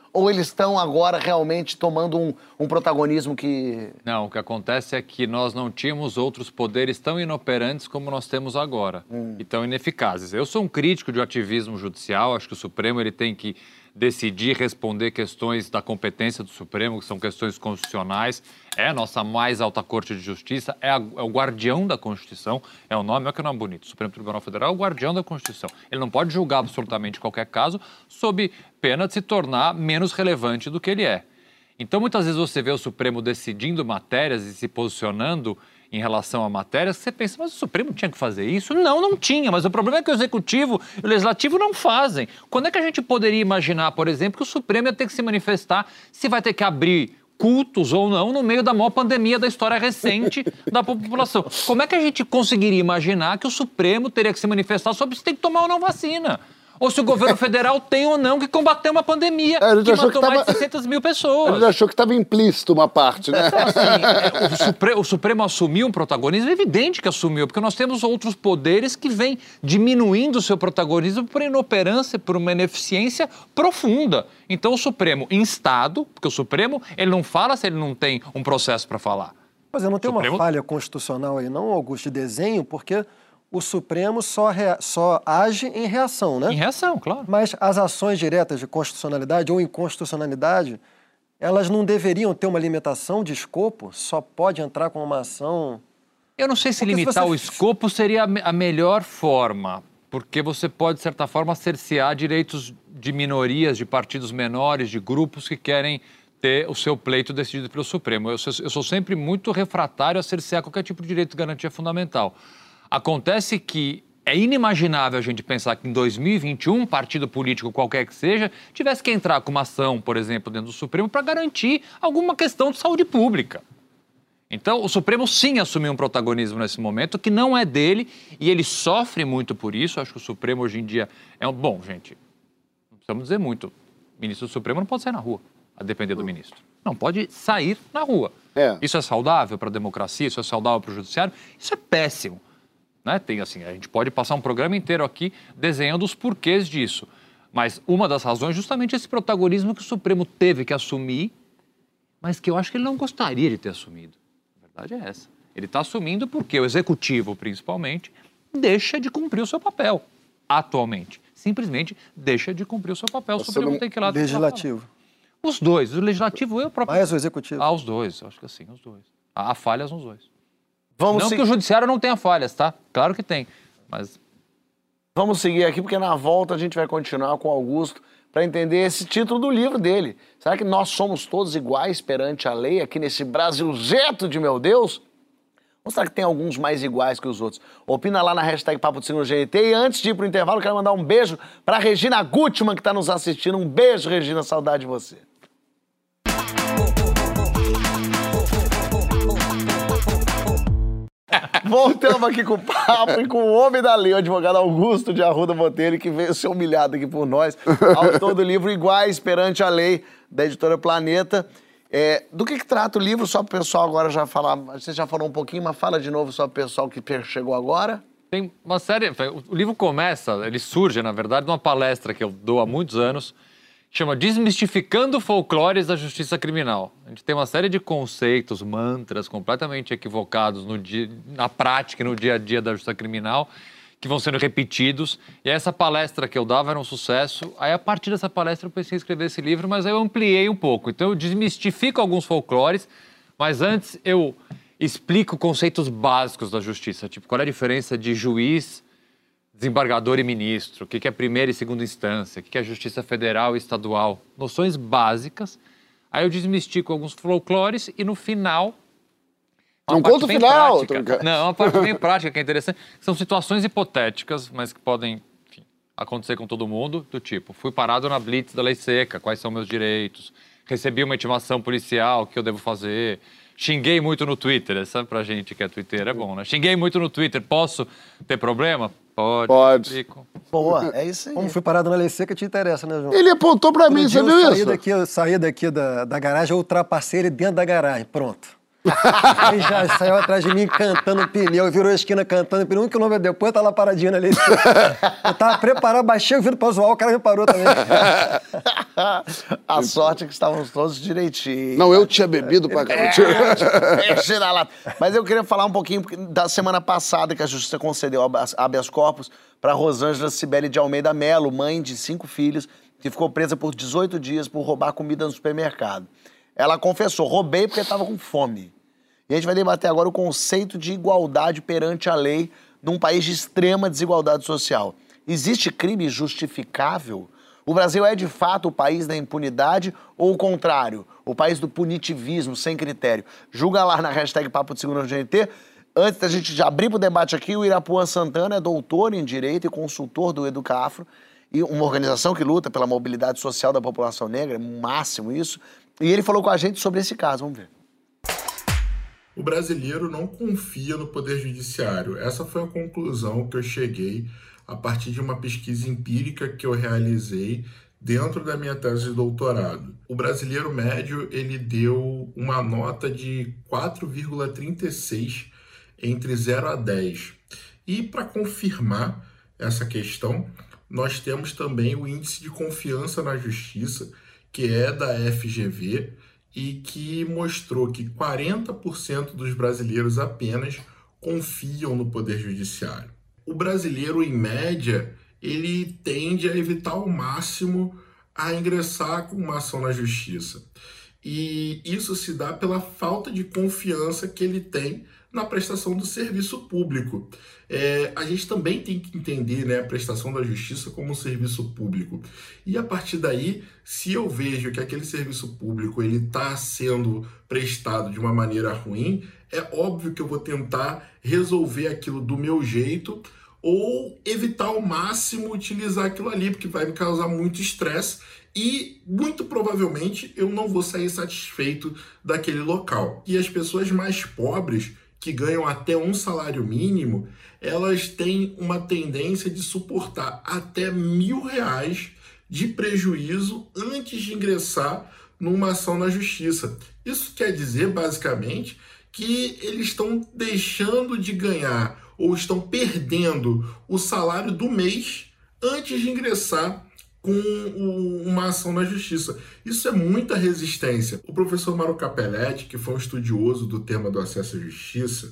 Ou eles estão agora realmente tomando um, um protagonismo que... Não, o que acontece é que nós não tínhamos outros poderes tão inoperantes como nós temos agora, hum. e tão ineficazes. Eu sou um crítico de ativismo judicial, acho que o Supremo ele tem que decidir responder questões da competência do Supremo, que são questões constitucionais. É a nossa mais alta Corte de Justiça, é, a, é o guardião da Constituição, é o nome, é que não é bonito. O Supremo Tribunal Federal é o guardião da Constituição. Ele não pode julgar absolutamente qualquer caso sob pena de se tornar menos relevante do que ele é. Então, muitas vezes você vê o Supremo decidindo matérias e se posicionando em relação a matérias, você pensa, mas o Supremo tinha que fazer isso? Não, não tinha, mas o problema é que o Executivo e o Legislativo não fazem. Quando é que a gente poderia imaginar, por exemplo, que o Supremo ia ter que se manifestar se vai ter que abrir cultos ou não no meio da maior pandemia da história recente da população? Como é que a gente conseguiria imaginar que o Supremo teria que se manifestar sobre se tem que tomar ou não vacina? Ou se o governo federal tem ou não que combater uma pandemia é, que matou que tava... mais de seiscentas mil pessoas. A gente achou que estava implícito uma parte, né? Então, assim, o, Supremo, o Supremo assumiu um protagonismo, é evidente que assumiu, porque nós temos outros poderes que vêm diminuindo o seu protagonismo por inoperância, por uma ineficiência profunda. Então o Supremo instado, porque o Supremo ele não fala se ele não tem um processo para falar. Mas não tem Supremo... uma falha constitucional aí não, Augusto, de desenho, porque... o Supremo só, rea... só age em reação, né? Em reação, claro. Mas as ações diretas de constitucionalidade ou inconstitucionalidade, elas não deveriam ter uma limitação de escopo? Só pode entrar com uma ação... Eu não sei se porque limitar se você... o escopo seria a melhor forma, porque você pode, de certa forma, cercear direitos de minorias, de partidos menores, de grupos que querem ter o seu pleito decidido pelo Supremo. Eu sou, eu sou sempre muito refratário a cercear qualquer tipo de direito de garantia fundamental. Acontece que é inimaginável a gente pensar que em dois mil e vinte e um, um partido político qualquer que seja, tivesse que entrar com uma ação, por exemplo, dentro do Supremo para garantir alguma questão de saúde pública. Então, o Supremo sim assumiu um protagonismo nesse momento que não é dele e ele sofre muito por isso. Acho que o Supremo hoje em dia é um... Bom, gente, não precisamos dizer muito. O ministro do Supremo não pode sair na rua, a depender do ministro. Não pode sair na rua. É. Isso é saudável para a democracia, isso é saudável para o judiciário, isso é péssimo. Né? Tem, assim, a gente pode passar um programa inteiro aqui desenhando os porquês disso. Mas uma das razões é justamente esse protagonismo que o Supremo teve que assumir, mas que eu acho que ele não gostaria de ter assumido. A verdade é essa. Ele está assumindo porque o Executivo, principalmente, deixa de cumprir o seu papel, atualmente. Simplesmente deixa de cumprir o seu papel. O Supremo não... tem que ir lá... Legislativo. Os dois. O Legislativo e o próprio... Mais o Executivo. Ah, os dois. Acho que assim, os dois. Há falhas nos dois. Vamos não se... que o judiciário não tenha falhas, tá? Claro que tem, mas... Vamos seguir aqui, porque na volta a gente vai continuar com o Augusto para entender esse título do livro dele. Será que nós somos todos iguais perante a lei aqui nesse Brasilzeto de meu Deus? Ou será que tem alguns mais iguais que os outros? Opina lá na hashtag Papo de Segundo G N T. E antes de ir pro intervalo, quero mandar um beijo para Regina Gutmann, que está nos assistindo. Um beijo, Regina, saudade de você. Voltamos aqui com o papo e com o homem da lei, o advogado Augusto de Arruda Botelho, que veio ser humilhado aqui por nós, autor do livro Iguais Perante a Lei, da editora Planeta. É, do que, que trata o livro? Só para o pessoal agora já falar, você já falou um pouquinho, mas fala de novo só para o pessoal que chegou agora. Tem uma série, o livro começa, ele surge, na verdade, de uma palestra que eu dou há muitos anos, chama Desmistificando Folclores da Justiça Criminal. A gente tem uma série de conceitos, mantras completamente equivocados no dia, na prática e no dia a dia da justiça criminal, que vão sendo repetidos. E essa palestra que eu dava era um sucesso. Aí, a partir dessa palestra, eu pensei em escrever esse livro, mas aí eu ampliei um pouco. Então, eu desmistifico alguns folclores, mas antes eu explico conceitos básicos da justiça. Tipo, qual é a diferença de juiz, desembargador e ministro, o que é primeira e segunda instância, o que é justiça federal e estadual, noções básicas. Aí eu desmistico alguns folclores e no final... Não conta o final! Prática, não, uma parte bem prática que é interessante. São situações hipotéticas, mas que podem, enfim, acontecer com todo mundo, do tipo, fui parado na blitz da lei seca, quais são meus direitos? Recebi uma intimação policial, o que eu devo fazer? Xinguei muito no Twitter, sabe pra gente que é Twitter, é bom, né? Xinguei muito no Twitter, posso ter problema? Pode. Pode. Explico. Boa, é isso aí. Como fui parado na lei seca, te interessa, né, João? Ele apontou pra mim, você viu eu saí isso? Daqui, eu saí daqui da, da garagem, eu ultrapassei ele dentro da garagem, pronto. Aí já saiu atrás de mim cantando pneu, virou a esquina cantando pneu, um quilômetro depois tá lá paradinho ali. Eu tava preparado, baixei o vidro pra zoar, o cara me parou também. A sorte é que estávamos todos direitinho. Não, eu tinha bebido pra caramba. É, é, na lata. Mas eu queria falar um pouquinho da semana passada que a Justiça concedeu habeas corpus para Rosângela Cibele de Almeida Melo, mãe de cinco filhos, que ficou presa por dezoito dias por roubar comida no supermercado. Ela confessou, roubei porque estava com fome. E a gente vai debater agora o conceito de igualdade perante a lei num país de extrema desigualdade social. Existe crime justificável? O Brasil é, de fato, o país da impunidade ou o contrário? O país do punitivismo, sem critério? Julga lá na hashtag Papo de Segunda no G N T. Antes da gente já abrir para o debate aqui, o Irapuan Santana é doutor em Direito e consultor do Educafro, e uma organização que luta pela mobilidade social da população negra, é máximo isso. E ele falou com a gente sobre esse caso, vamos ver. O brasileiro não confia no Poder Judiciário. Essa foi a conclusão que eu cheguei a partir de uma pesquisa empírica que eu realizei dentro da minha tese de doutorado. O brasileiro médio, ele deu uma nota de quatro vírgula trinta e seis entre zero a dez. E para confirmar essa questão, nós temos também o índice de confiança na justiça, que é da F G V, e que mostrou que quarenta por cento dos brasileiros apenas confiam no Poder Judiciário. O brasileiro, em média, ele tende a evitar ao máximo a ingressar com uma ação na justiça. E isso se dá pela falta de confiança que ele tem na prestação do serviço público. É, a gente também tem que entender, né, a prestação da justiça como um serviço público. E a partir daí, se eu vejo que aquele serviço público ele está sendo prestado de uma maneira ruim, é óbvio que eu vou tentar resolver aquilo do meu jeito ou evitar ao máximo utilizar aquilo ali, porque vai me causar muito estresse e, muito provavelmente, eu não vou sair satisfeito daquele local. E as pessoas mais pobres, que ganham até um salário mínimo, elas têm uma tendência de suportar até mil reais de prejuízo antes de ingressar numa ação na justiça. Isso quer dizer, basicamente, que eles estão deixando de ganhar ou estão perdendo o salário do mês antes de ingressar com uma ação na justiça. Isso é muita resistência. O professor Mauro Capelletti, que foi um estudioso do tema do acesso à justiça,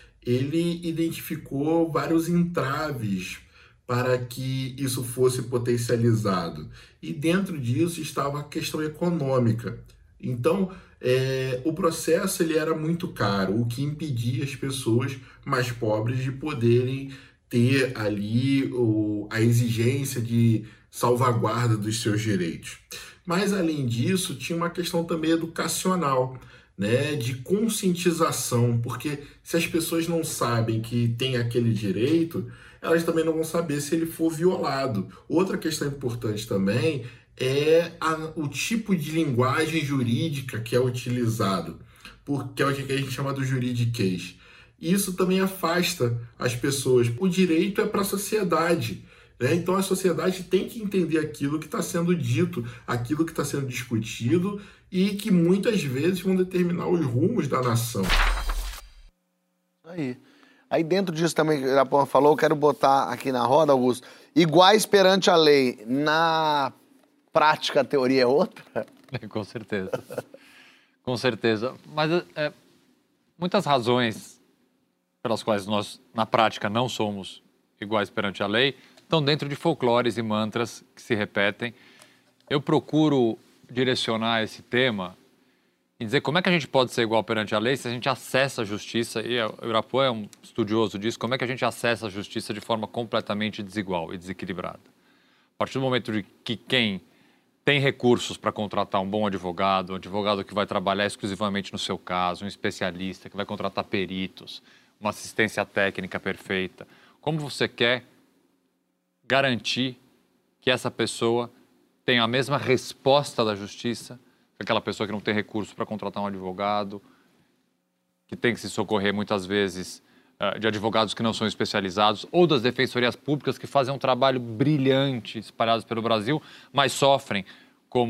ele identificou vários entraves para que isso fosse potencializado. E dentro disso estava a questão econômica. Então, é, o processo ele era muito caro, o que impedia as pessoas mais pobres de poderem ter ali o, a exigência de salvaguarda dos seus direitos. Mas, além disso, tinha uma questão também educacional, né, de conscientização, porque se as pessoas não sabem que tem aquele direito, elas também não vão saber se ele for violado. Outra questão importante também é a, o tipo de linguagem jurídica que é utilizado, porque é o que a gente chama do juridiquês. Isso também afasta as pessoas. O direito é para a sociedade, né? Então a sociedade tem que entender aquilo que está sendo dito, aquilo que está sendo discutido e que muitas vezes vão determinar os rumos da nação. Aí. Aí dentro disso também, que a Irapuan falou, eu quero botar aqui na roda, Augusto, iguais perante a lei. Na prática, a teoria é outra? Com certeza. Com certeza. Mas é, muitas razões pelas quais nós, na prática, não somos iguais perante a lei estão dentro de folclores e mantras que se repetem. Eu procuro direcionar esse tema e dizer como é que a gente pode ser igual perante a lei se a gente acessa a justiça, e o Irapuan é um estudioso disso, como é que a gente acessa a justiça de forma completamente desigual e desequilibrada. A partir do momento de que quem tem recursos para contratar um bom advogado, um advogado que vai trabalhar exclusivamente no seu caso, um especialista que vai contratar peritos, uma assistência técnica perfeita, como você quer garantir que essa pessoa tenha a mesma resposta da justiça que aquela pessoa que não tem recurso para contratar um advogado, que tem que se socorrer muitas vezes uh, de advogados que não são especializados, ou das defensorias públicas que fazem um trabalho brilhante espalhados pelo Brasil, mas sofrem como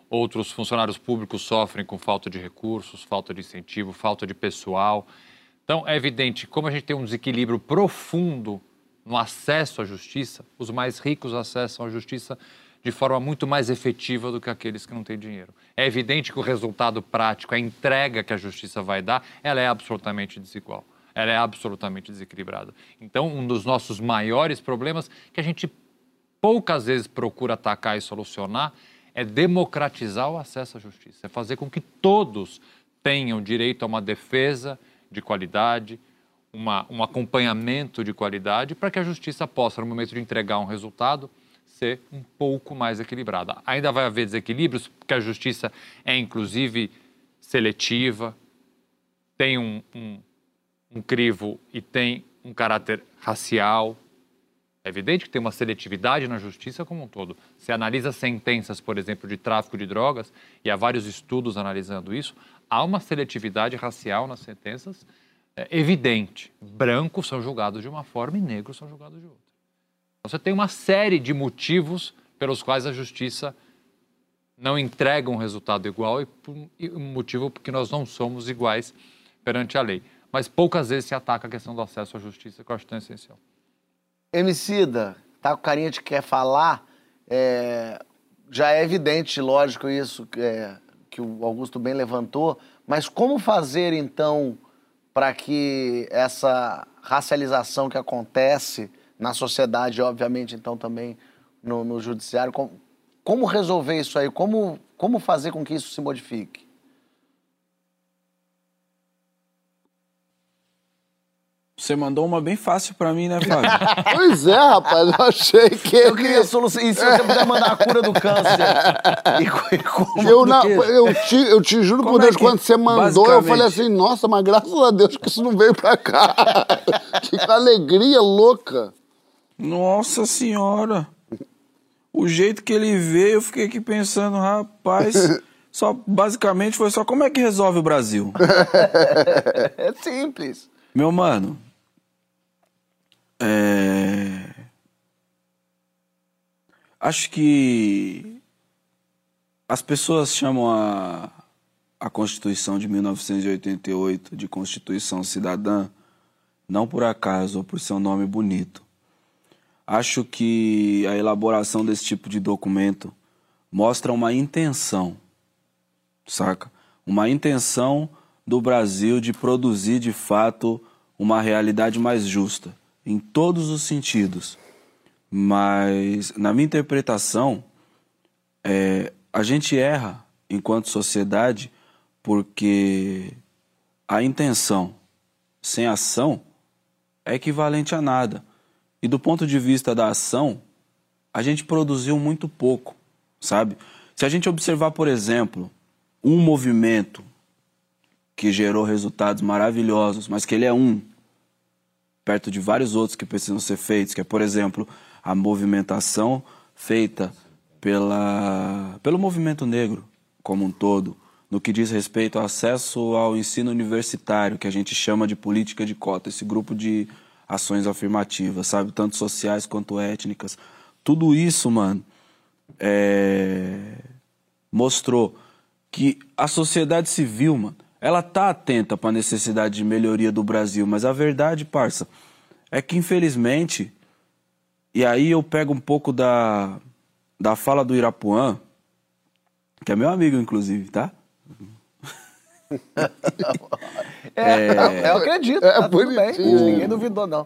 outros funcionários públicos sofrem com falta de recursos, falta de incentivo, falta de pessoal. Então, é evidente, como a gente tem um desequilíbrio profundo no acesso à justiça, os mais ricos acessam a justiça de forma muito mais efetiva do que aqueles que não têm dinheiro. É evidente que o resultado prático, a entrega que a justiça vai dar, ela é absolutamente desigual. Ela é absolutamente desequilibrada. Então, um dos nossos maiores problemas, que a gente poucas vezes procura atacar e solucionar, é democratizar o acesso à justiça. É fazer com que todos tenham direito a uma defesa de qualidade, uma, um acompanhamento de qualidade, para que a justiça possa, no momento de entregar um resultado, ser um pouco mais equilibrada. Ainda vai haver desequilíbrios, porque a justiça é, inclusive, seletiva, tem um, um, um crivo e tem um caráter racial. É evidente que tem uma seletividade na justiça como um todo. Você analisa sentenças, por exemplo, de tráfico de drogas, e há vários estudos analisando isso, há uma seletividade racial nas sentenças é, evidente. Brancos são julgados de uma forma e negros são julgados de outra. Você tem uma série de motivos pelos quais a justiça não entrega um resultado igual e, por, e um motivo porque nós não somos iguais perante a lei. Mas poucas vezes se ataca a questão do acesso à justiça, que eu acho tão essencial. Emicida, tá com carinha de quer falar, é, já é evidente, lógico, isso é, que o Augusto bem levantou, mas como fazer, então, para que essa racialização que acontece na sociedade, obviamente, então, também no, no judiciário, como, como resolver isso aí? Como, como fazer com que isso se modifique? Você mandou uma bem fácil pra mim, né, Fábio? Pois é, rapaz, eu achei que... Eu queria solução. E se você puder mandar a cura do câncer? E, e como... Eu, na, eu, te, eu te juro Como por Deus, é que, quando você mandou, eu falei assim, nossa, mas graças a Deus que isso não veio pra cá. Que alegria louca. Nossa Senhora. O jeito que ele veio, eu fiquei aqui pensando, rapaz... Só, basicamente, foi só como é que resolve o Brasil? É simples. Meu mano... É... Acho que as pessoas chamam a, a Constituição de mil novecentos e oitenta e oito de Constituição Cidadã, não por acaso ou por seu nome bonito. Acho que a elaboração desse tipo de documento mostra uma intenção, saca? Uma intenção do Brasil de produzir de fato uma realidade mais justa. Em todos os sentidos. Mas, na minha interpretação, é, a gente erra enquanto sociedade porque a intenção sem ação é equivalente a nada. E do ponto de vista da ação, a gente produziu muito pouco, sabe? Se a gente observar, por exemplo, um movimento que gerou resultados maravilhosos, mas que ele é um, perto de vários outros que precisam ser feitos, que é, por exemplo, a movimentação feita pela, pelo movimento negro como um todo, no que diz respeito ao acesso ao ensino universitário, que a gente chama de política de cota, esse grupo de ações afirmativas, sabe? Tanto sociais quanto étnicas. Tudo isso, mano, é... mostrou que a sociedade civil, mano, ela tá atenta para a necessidade de melhoria do Brasil, mas a verdade, parça, é que infelizmente, e aí eu pego um pouco da, da fala do Irapuã, que é meu amigo, inclusive, tá? É, é, eu acredito, é tá tudo bem, bonitinho. ninguém duvidou, não.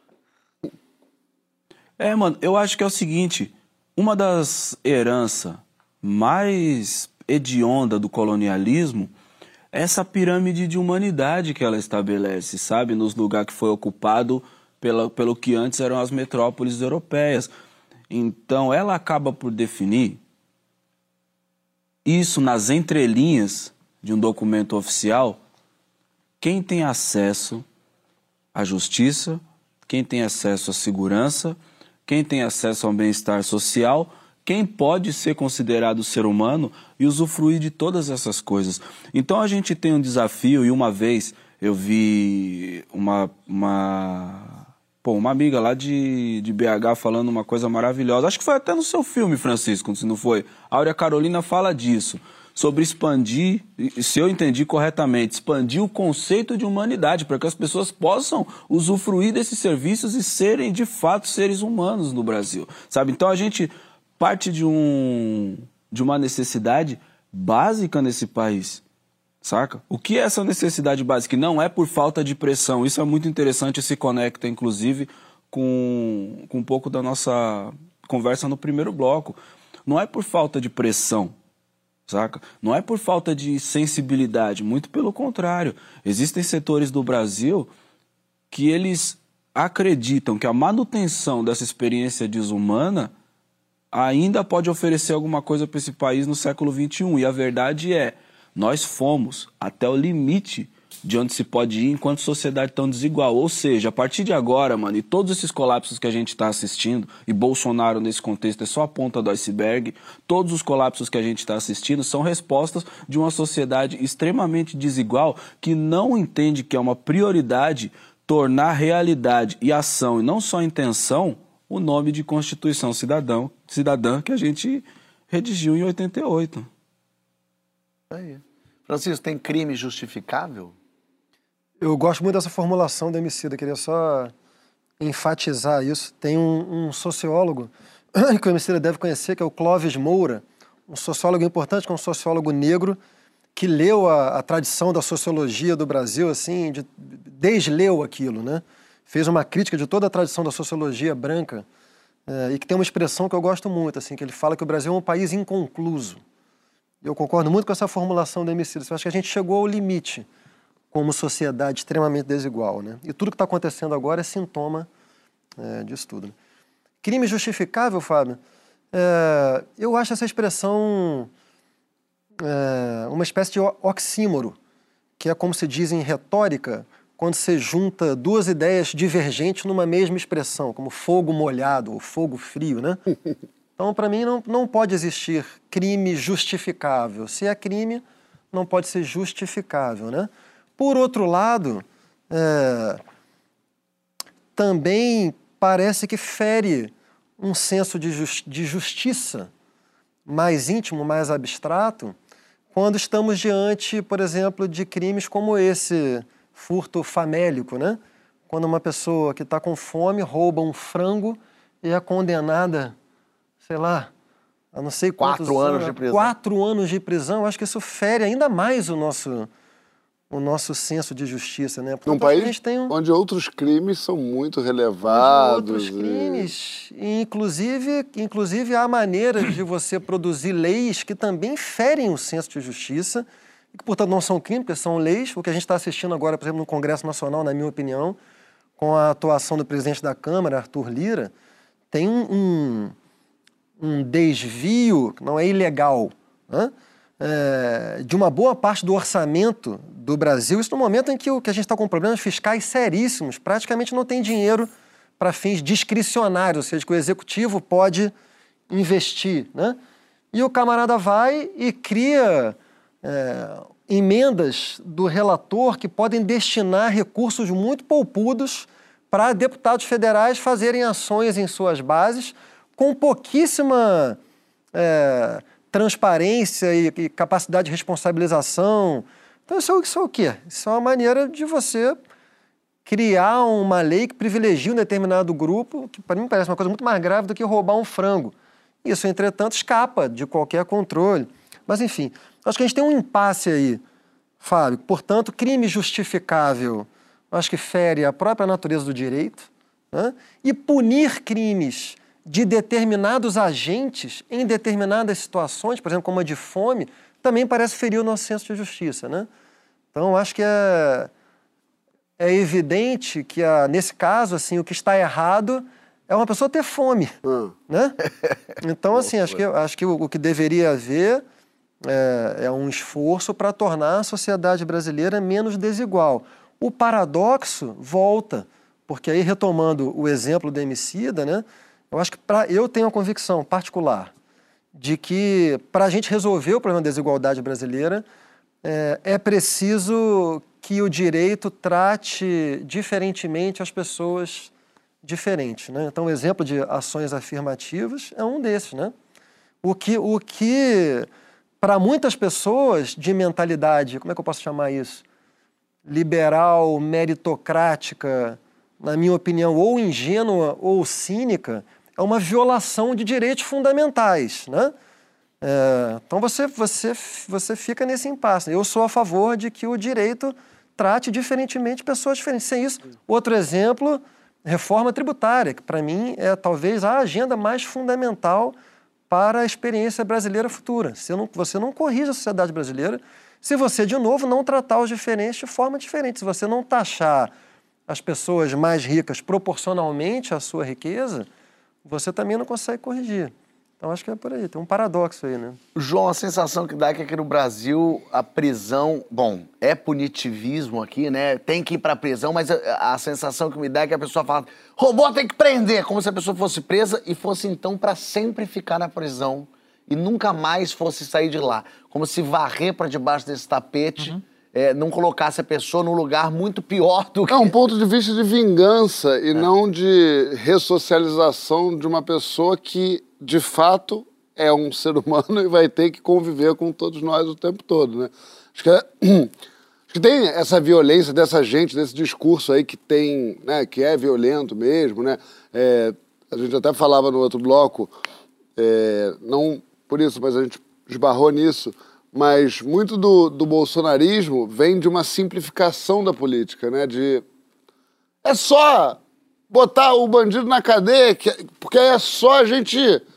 É, mano, eu acho que é o seguinte, uma das heranças mais hedionda do colonialismo essa pirâmide de humanidade que ela estabelece, sabe? Nos lugares que foi ocupado pela, pelo que antes eram as metrópoles europeias. Então, ela acaba por definir isso nas entrelinhas de um documento oficial, quem tem acesso à justiça, quem tem acesso à segurança, quem tem acesso ao bem-estar social, quem pode ser considerado ser humano e usufruir de todas essas coisas. Então a gente tem um desafio, e uma vez eu vi uma, uma, Pô, uma amiga lá de, de B H falando uma coisa maravilhosa. Acho que foi até no seu filme, Francisco, se não foi. A Áurea Carolina fala disso. Sobre expandir, se eu entendi corretamente, expandir o conceito de humanidade para que as pessoas possam usufruir desses serviços e serem, de fato, seres humanos no Brasil, sabe? Então a gente parte de, um, de uma necessidade básica nesse país, saca? O que é essa necessidade básica? Não é por falta de pressão. Isso é muito interessante e se conecta, inclusive, com, com um pouco da nossa conversa no primeiro bloco. Não é por falta de pressão, saca? Não é por falta de sensibilidade, muito pelo contrário. Existem setores do Brasil que eles acreditam que a manutenção dessa experiência desumana ainda pode oferecer alguma coisa para esse país no século vinte e um. E a verdade é, nós fomos até o limite de onde se pode ir enquanto sociedade tão desigual. Ou seja, a partir de agora, mano, e todos esses colapsos que a gente está assistindo, e Bolsonaro nesse contexto é só a ponta do iceberg, todos os colapsos que a gente está assistindo são respostas de uma sociedade extremamente desigual que não entende que é uma prioridade tornar realidade e ação, e não só intenção, o nome de Constituição Cidadão, Cidadã que a gente redigiu em oitenta e oito. Aí. Francisco, tem crime justificável? Eu gosto muito dessa formulação do Emicida, queria só enfatizar isso. Tem um, um sociólogo que o Emicida deve conhecer, que é o Clóvis Moura, um sociólogo importante, que é um sociólogo negro, que leu a, a tradição da sociologia do Brasil, assim, de, desleu aquilo, né? Fez uma crítica de toda a tradição da sociologia branca, é, e que tem uma expressão que eu gosto muito, assim, que ele fala que o Brasil é um país inconcluso. Eu concordo muito com essa formulação do Emicida. Eu acho que a gente chegou ao limite como sociedade extremamente desigual, né? E tudo que está acontecendo agora é sintoma é, disso tudo. Né? Crime justificável, Fábio? É, eu acho essa expressão é, uma espécie de oxímoro, que é como se diz em retórica, quando você junta duas ideias divergentes numa mesma expressão, como fogo molhado ou fogo frio, né? Então, para mim, não, não pode existir crime justificável. Se é crime, não pode ser justificável, né? Por outro lado, é, também parece que fere um senso de, justi de justiça mais íntimo, mais abstrato, quando estamos diante, por exemplo, de crimes como esse furto famélico, né? Quando uma pessoa que está com fome rouba um frango e é condenada, sei lá, a não sei quantos Quatro anos de prisão. Quatro anos de prisão. Eu acho que isso fere ainda mais o nosso, o nosso senso de justiça, né? Num país um... onde outros crimes são muito relevados. Outros crimes, e... inclusive, inclusive há maneiras de você produzir leis que também ferem o senso de justiça, e que, portanto, não são crimes, porque são leis. O que a gente está assistindo agora, por exemplo, no Congresso Nacional, na minha opinião, com a atuação do presidente da Câmara, Arthur Lira, tem um... um um desvio, não é ilegal, né? É, de uma boa parte do orçamento do Brasil, isso no momento em que, o, que a gente está com problemas fiscais seríssimos, praticamente não tem dinheiro para fins discricionários, ou seja, que o executivo pode investir, né? E o camarada vai e cria é, emendas do relator que podem destinar recursos muito poupudos para deputados federais fazerem ações em suas bases, com pouquíssima é, transparência e, e capacidade de responsabilização. Então isso, isso é o quê? Isso é uma maneira de você criar uma lei que privilegia um determinado grupo, que para mim parece uma coisa muito mais grave do que roubar um frango. Isso, entretanto, escapa de qualquer controle. Mas, enfim, acho que a gente tem um impasse aí, Fábio. Portanto, crime justificável, acho que fere a própria natureza do direito, né? E punir crimes de determinados agentes em determinadas situações, por exemplo, como a de fome, também parece ferir o nosso senso de justiça, né? Então, acho que é, é evidente que, a, nesse caso, assim, o que está errado é uma pessoa ter fome, hum. né? Então, assim, acho que, acho que o, o que deveria haver é, é um esforço para tornar a sociedade brasileira menos desigual. O paradoxo volta, porque aí, retomando o exemplo do Emicida, né? Eu acho que pra, eu tenho a convicção particular de que, para a gente resolver o problema da desigualdade brasileira, é, é preciso que o direito trate diferentemente as pessoas diferentes, né? Então, o exemplo de ações afirmativas é um desses, né? O que, o que para muitas pessoas de mentalidade, como é que eu posso chamar isso? Liberal, meritocrática, na minha opinião, ou ingênua ou cínica, é uma violação de direitos fundamentais, né? É, então você, você, você fica nesse impasse. Eu sou a favor de que o direito trate diferentemente pessoas diferentes. Sem isso, outro exemplo, reforma tributária, que para mim é talvez a agenda mais fundamental para a experiência brasileira futura. Você não, você não corrige a sociedade brasileira se você, de novo, não tratar os diferentes de forma diferente. Se você não taxar as pessoas mais ricas proporcionalmente à sua riqueza, você também não consegue corrigir. Então, acho que é por aí. Tem um paradoxo aí, né? João, a sensação que dá é que aqui no Brasil a prisão... Bom, é punitivismo aqui, né? Tem que ir pra prisão, mas a, a sensação que me dá é que a pessoa fala roubou, tem que prender, como se a pessoa fosse presa e fosse, então, pra sempre ficar na prisão e nunca mais fosse sair de lá. Como se varrer pra debaixo desse tapete... Uhum. É, não colocasse a pessoa num lugar muito pior do que... É um ponto de vista de vingança e é. não de ressocialização de uma pessoa que, de fato, é um ser humano e vai ter que conviver com todos nós o tempo todo, né? Acho que, é, acho que tem essa violência dessa gente, desse discurso aí que tem, né, que é violento mesmo, né? É, a gente até falava no outro bloco, é, não por isso, mas a gente esbarrou nisso, mas muito do, do bolsonarismo vem de uma simplificação da política, né? De é só botar o bandido na cadeia, que, porque é só a gente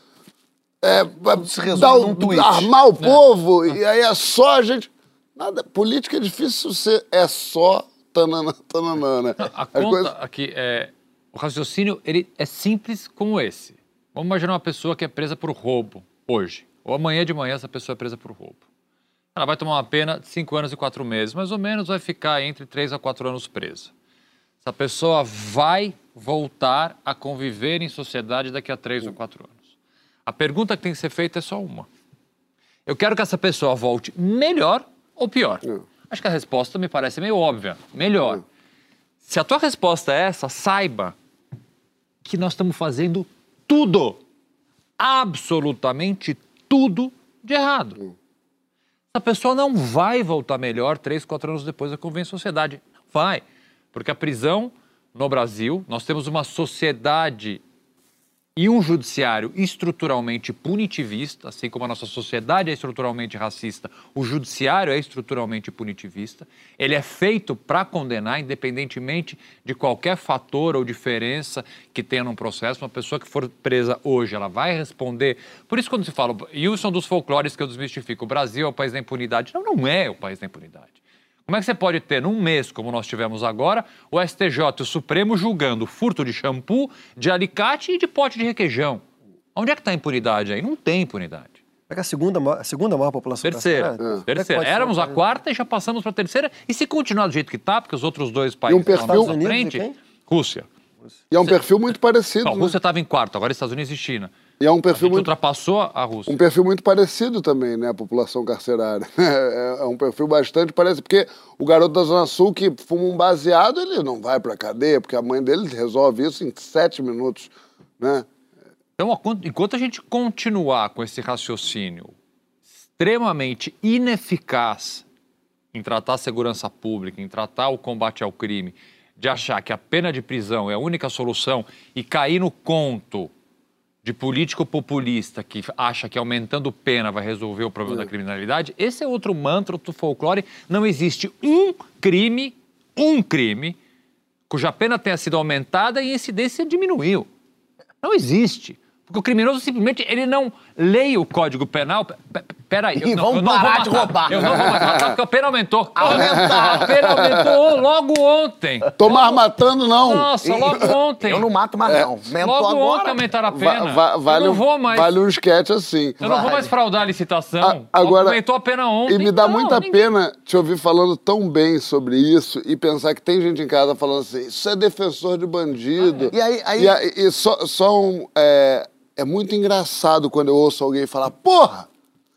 é, dar o, armar o povo, é. e aí é só a gente... Nada, política é difícil ser, é só tanana, tanana, né? A As conta coisas... aqui é... O raciocínio, ele é simples como esse. Vamos imaginar uma pessoa que é presa por roubo hoje, ou amanhã de manhã essa pessoa é presa por roubo. Ela vai tomar uma pena de cinco anos e quatro meses, mais ou menos vai ficar entre três a quatro anos presa. Essa pessoa vai voltar a conviver em sociedade daqui a três ou quatro anos. A pergunta que tem que ser feita é só uma. Eu quero que essa pessoa volte melhor ou pior? Não. Acho que a resposta me parece meio óbvia. Melhor. Não. Se a tua resposta é essa, saiba que nós estamos fazendo tudo, absolutamente tudo de errado. Não. A pessoa não vai voltar melhor três, quatro anos depois da convivência em sociedade. Não vai. Porque a prisão no Brasil, nós temos uma sociedade e um judiciário estruturalmente punitivista, assim como a nossa sociedade é estruturalmente racista, o judiciário é estruturalmente punitivista. Ele é feito para condenar, independentemente de qualquer fator ou diferença que tenha num processo. Uma pessoa que for presa hoje, ela vai responder. Por isso, quando se fala, e isso é um dos folclores que eu desmistifico, o Brasil é o país da impunidade. Não, não é o país da impunidade. Como é que você pode ter, num mês, como nós tivemos agora, o S T J e o Supremo julgando furto de shampoo, de alicate e de pote de requeijão? Onde é que está a impunidade aí? Não tem impunidade. É a segunda, a segunda maior população terceira. brasileira? É. Terceira. É Éramos a quarta e já passamos para a terceira. E se continuar do jeito que está, porque os outros dois países um perfil... estão na frente, Rússia. E é um perfil muito parecido. Não, a né? Rússia estava em quarto, agora Estados Unidos e China. E é um perfil a gente muito... ultrapassou a Rússia. Um perfil muito parecido também, né? A população carcerária. É, é um perfil bastante parecido, porque o garoto da Zona Sul que fuma um baseado, ele não vai pra cadeia, porque a mãe dele resolve isso em sete minutos, né? Então, enquanto a gente continuar com esse raciocínio extremamente ineficaz em tratar a segurança pública, em tratar o combate ao crime, de achar que a pena de prisão é a única solução e cair no conto de político populista que acha que aumentando pena vai resolver o problema é. da criminalidade, esse é outro mantra do folclore. Não existe um crime, um crime, cuja pena tenha sido aumentada e a incidência diminuiu. Não existe. Porque o criminoso simplesmente, ele não leia o Código Penal. Peraí, eu, e não, vão eu não parar vou de roubar. Eu não vou mais matar porque a pena aumentou. Aumentar. A pena aumentou logo ontem. Tô mais matando, não. Nossa, logo ontem. Eu não mato mais, não. É. Logo agora. ontem aumentaram a pena. Va va vale, eu não vou mais. Vale um esquete assim. Eu não vou mais fraudar a licitação. A, agora, aumentou a pena ontem. E me dá não, muita ninguém... pena te ouvir falando tão bem sobre isso e pensar que tem gente em casa falando assim, isso é defensor de bandido. Ah, é. E aí... aí... E, aí, e só, só um... É, é muito engraçado quando eu ouço alguém falar, porra,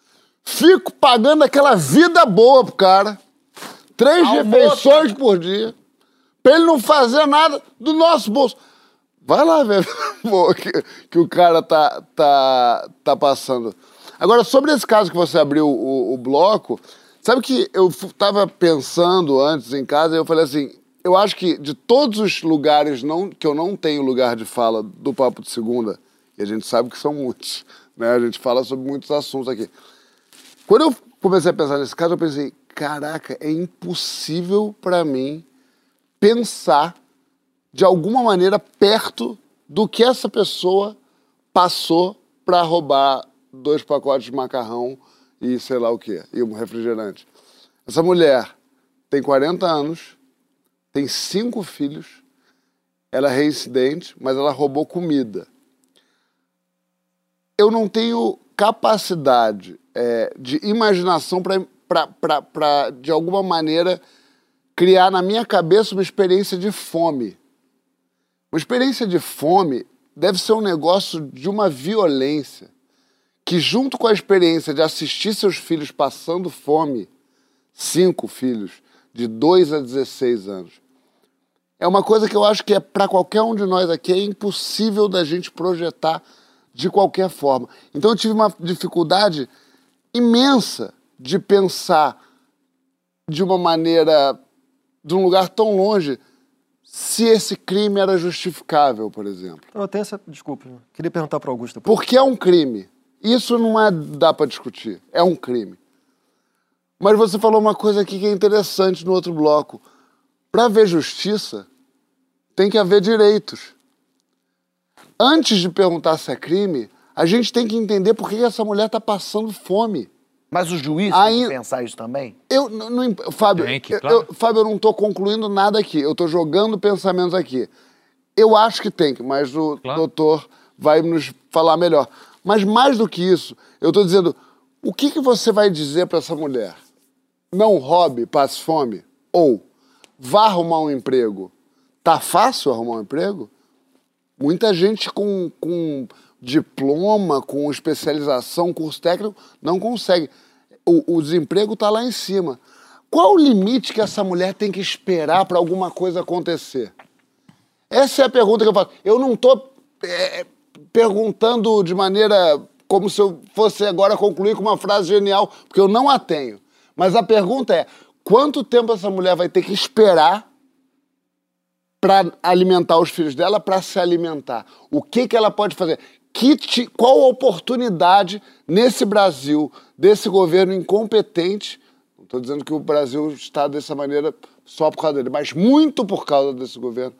fico pagando aquela vida boa pro cara, três refeições por dia, pra ele não fazer nada do nosso bolso. Vai lá ver o que, que o cara tá, tá, tá passando. Agora, sobre esse caso que você abriu o, o bloco, sabe que eu tava pensando antes em casa e eu falei assim, eu acho que de todos os lugares não, que eu não tenho lugar de fala do Papo de Segunda, e a gente sabe que são muitos, né? A gente fala sobre muitos assuntos aqui. Quando eu comecei a pensar nesse caso, eu pensei, caraca, é impossível para mim pensar de alguma maneira perto do que essa pessoa passou para roubar dois pacotes de macarrão e sei lá o quê, e um refrigerante. Essa mulher tem quarenta anos, tem cinco filhos, ela é reincidente, mas ela roubou comida. Eu não tenho capacidade é, de imaginação para, de alguma maneira, criar na minha cabeça uma experiência de fome. Uma experiência de fome deve ser um negócio de uma violência que, junto com a experiência de assistir seus filhos passando fome, cinco filhos, de dois a dezesseis anos, é uma coisa que eu acho que é para qualquer um de nós aqui é impossível da gente projetar de qualquer forma. Então eu tive uma dificuldade imensa de pensar de uma maneira, de um lugar tão longe, se esse crime era justificável, por exemplo. Eu tenho essa... Desculpa, queria perguntar para o Augusto. Porque é um crime. Isso não é, dá para discutir. É um crime. Mas você falou uma coisa aqui que é interessante no outro bloco. Para haver justiça, tem que haver direitos. Antes de perguntar se é crime, a gente tem que entender por que essa mulher está passando fome. Mas o juiz Aí, tem que pensar isso também? Eu, não, não, Fábio, que, eu, claro. eu, Fábio, eu não estou concluindo nada aqui. Eu estou jogando pensamentos aqui. Eu acho que tem, mas o Claro. doutor vai nos falar melhor. Mas mais do que isso, eu estou dizendo, o que, que você vai dizer para essa mulher? Não roube, passe fome? Ou vá arrumar um emprego? Tá fácil arrumar um emprego? Muita gente com, com diploma, com especialização, curso técnico, não consegue. O, o desemprego está lá em cima. Qual o limite que essa mulher tem que esperar para alguma coisa acontecer? Essa é a pergunta que eu faço. Eu não estou é, perguntando de maneira como se eu fosse agora concluir com uma frase genial, porque eu não a tenho. Mas a pergunta é, quanto tempo essa mulher vai ter que esperar para alimentar os filhos dela, para se alimentar? O que, que ela pode fazer? Que ti, qual a oportunidade nesse Brasil, desse governo incompetente, não estou dizendo que o Brasil está dessa maneira só por causa dele, mas muito por causa desse governo,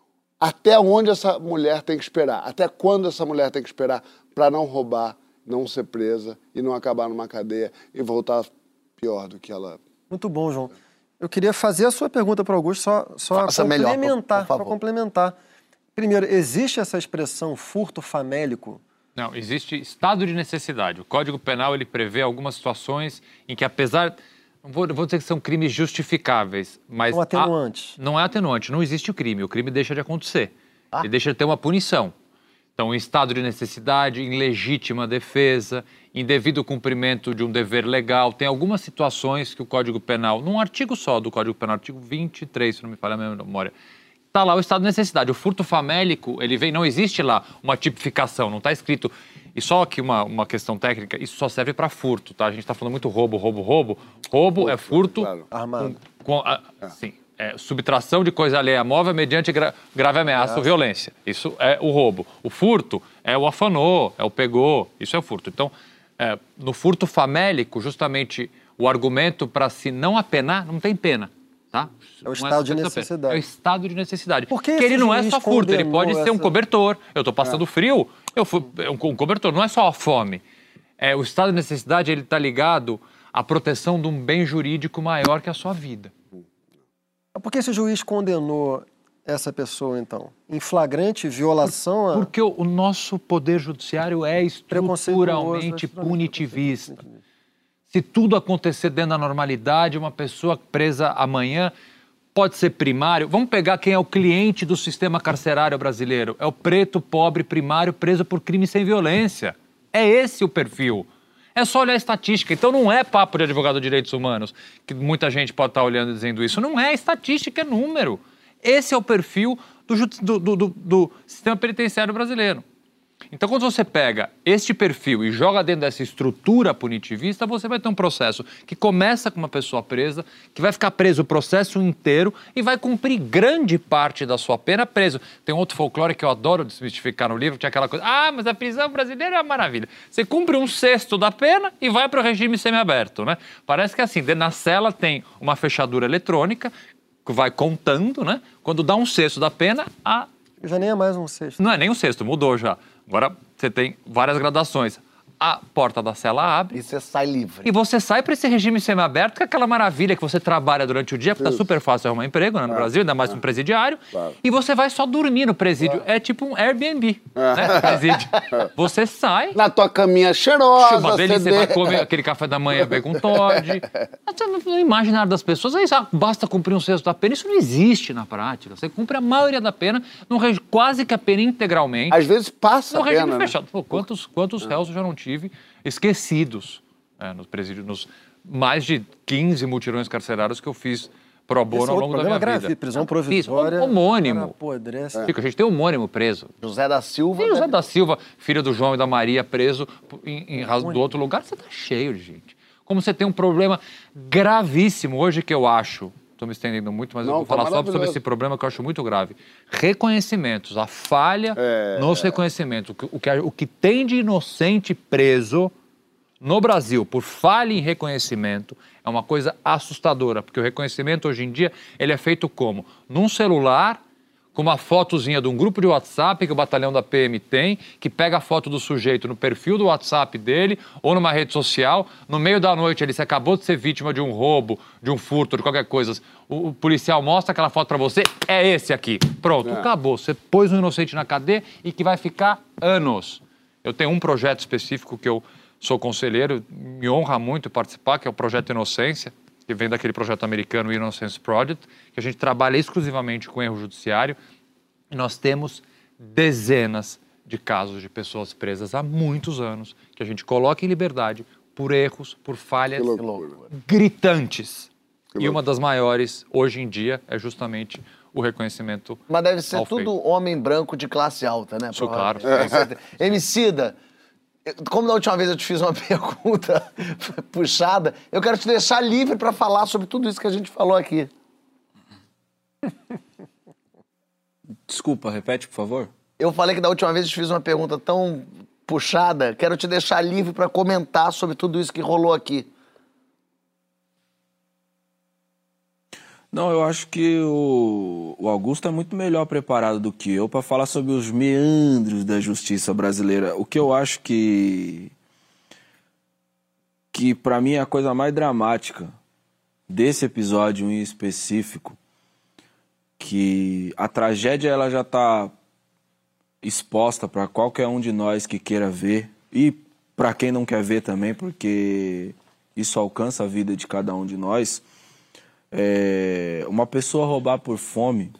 até onde essa mulher tem que esperar? Até quando essa mulher tem que esperar para não roubar, não ser presa e não acabar numa cadeia e voltar pior do que ela... Muito bom, João. Eu queria fazer a sua pergunta para o Augusto, só, só Faça melhor, complementar, por favor. só complementar. Primeiro, existe essa expressão furto famélico? Não, existe estado de necessidade. O Código Penal ele prevê algumas situações em que, apesar... Não vou, vou dizer que são crimes justificáveis, mas... São atenuantes. há- não é atenuante, não existe o crime. O crime deixa de acontecer. Ah. Ele deixa de ter uma punição. Então, em estado de necessidade, em legítima defesa, em devido cumprimento de um dever legal. Tem algumas situações que o Código Penal, num artigo só do Código Penal, artigo vinte e três, se não me falha a minha memória, está lá o estado de necessidade. O furto famélico, ele vem, não existe lá uma tipificação, não está escrito. E só aqui uma, uma questão técnica, isso só serve para furto, tá? A gente está falando muito roubo, roubo, roubo. Roubo é furto claro. Armado. com, a, sim, é, subtração de coisa alheia móvel mediante gra, grave ameaça ou violência. Isso é o roubo. O furto é o afanou, é o pegou, isso é o furto. Então, é, no furto famélico, justamente o argumento para se não apenar, não tem pena. Tá? É o Não estado de essa pena. necessidade. É o estado de necessidade. Por que Porque ele esse não é juiz só furto, ele condenou pode ser um essa- cobertor. Eu estou passando frio, eu fui, é um, um cobertor, não é só a fome. É, o estado de necessidade ele está ligado à proteção de um bem jurídico maior que a sua vida. Por que esse juiz condenou essa pessoa, então? Em flagrante violação a... Porque o, o nosso poder judiciário é estruturalmente Preconceituoso, punitivista. Se tudo acontecer dentro da normalidade, uma pessoa presa amanhã pode ser primário. Vamos pegar quem é o cliente do sistema carcerário brasileiro. É o preto, pobre, primário, preso por crime sem violência. É esse o perfil. É só olhar a estatística. Então não é papo de advogado de direitos humanos, que muita gente pode estar olhando e dizendo isso. Não é estatística, é número. Esse é o perfil do, do, do, do sistema penitenciário brasileiro. Então, quando você pega este perfil e joga dentro dessa estrutura punitivista, você vai ter um processo que começa com uma pessoa presa, que vai ficar preso o processo inteiro e vai cumprir grande parte da sua pena preso. Tem um outro folclore que eu adoro desmistificar no livro, que é aquela coisa, ah, mas a prisão brasileira é uma maravilha. Você cumpre um sexto da pena e vai para o regime semiaberto, né? Parece que assim, na cela tem uma fechadura eletrônica que vai contando, né? Quando dá um sexto da pena, a... Já nem é mais um sexto. Não é nem um sexto, mudou já. Agora você tem várias gradações. A porta da cela abre. E você sai livre. E você sai para esse regime semiaberto, que é aquela maravilha que você trabalha durante o dia, porque tá super fácil arrumar emprego, né, no É. Brasil, ainda mais É. um presidiário. Claro. E você vai só dormir no presídio. É tipo um Airbnb, né, presídio. Você sai... Na tua caminha cheirosa, Uma delícia, C D. você vai comer aquele café da manhã bem com Todd. Você não, não imagina nada das pessoas. Aí ah, basta cumprir um sexto da pena. Isso não existe na prática. Você cumpre a maioria da pena, no regi- quase que a pena integralmente. Às vezes passa No a regime pena, né? fechado. Pô, quantos, quantos réus eu já não tive esquecidos é, nos presídios, nos mais de quinze mutirões carcerários que eu fiz pro bono Esse é ao outro longo da problema minha grave, vida. prisão Isso, provisória. homônimo. cara apodrece. Chico, a gente tem um homônimo preso. José da Silva. Tem José da Silva, filho do João e da Maria, preso em, em razão do outro lugar. Você tá cheio de gente. Como você tem um problema gravíssimo hoje que eu acho, estou me estendendo muito, mas Não, eu vou tá falar só sobre maravilhoso. esse problema que eu acho muito grave. Reconhecimentos, a falha É. nos reconhecimentos. O que, o, que, o que tem de inocente preso no Brasil por falha em reconhecimento é uma coisa assustadora, porque o reconhecimento hoje em dia ele é feito como? Num celular, com uma fotozinha de um grupo de WhatsApp que o batalhão da P M tem, que pega a foto do sujeito no perfil do WhatsApp dele ou numa rede social, no meio da noite ele se acabou de ser vítima de um roubo, de um furto, de qualquer coisa, o, o policial mostra aquela foto pra você, é esse aqui, pronto, É. acabou, você pôs um inocente na cadeia e que vai ficar anos. Eu tenho um projeto específico que eu sou conselheiro, me honra muito participar, que é o Projeto Inocência, que vem daquele projeto americano Innocence Project, que a gente trabalha exclusivamente com erro judiciário. E nós temos dezenas de casos de pessoas presas há muitos anos, que a gente coloca em liberdade por erros, por falhas Que loucura. gritantes. Que E uma das maiores, hoje em dia, é justamente o reconhecimento. Mas deve ser ao tudo feito. homem branco de classe alta, né? Isso, provavelmente. claro. Com certeza. Emicida, como da última vez eu te fiz uma pergunta puxada, eu quero te deixar livre para falar sobre tudo isso que a gente falou aqui. Desculpa, repete, por favor. Eu falei que da última vez eu te fiz uma pergunta tão puxada, quero te deixar livre para comentar sobre tudo isso que rolou aqui. Não, eu acho que o, o Augusto é muito melhor preparado do que eu para falar sobre os meandros da justiça brasileira. O que eu acho que que para mim é a coisa mais dramática desse episódio em específico, que a tragédia ela já está exposta para qualquer um de nós que queira ver e para quem não quer ver também, porque isso alcança a vida de cada um de nós. É, uma pessoa roubar por fome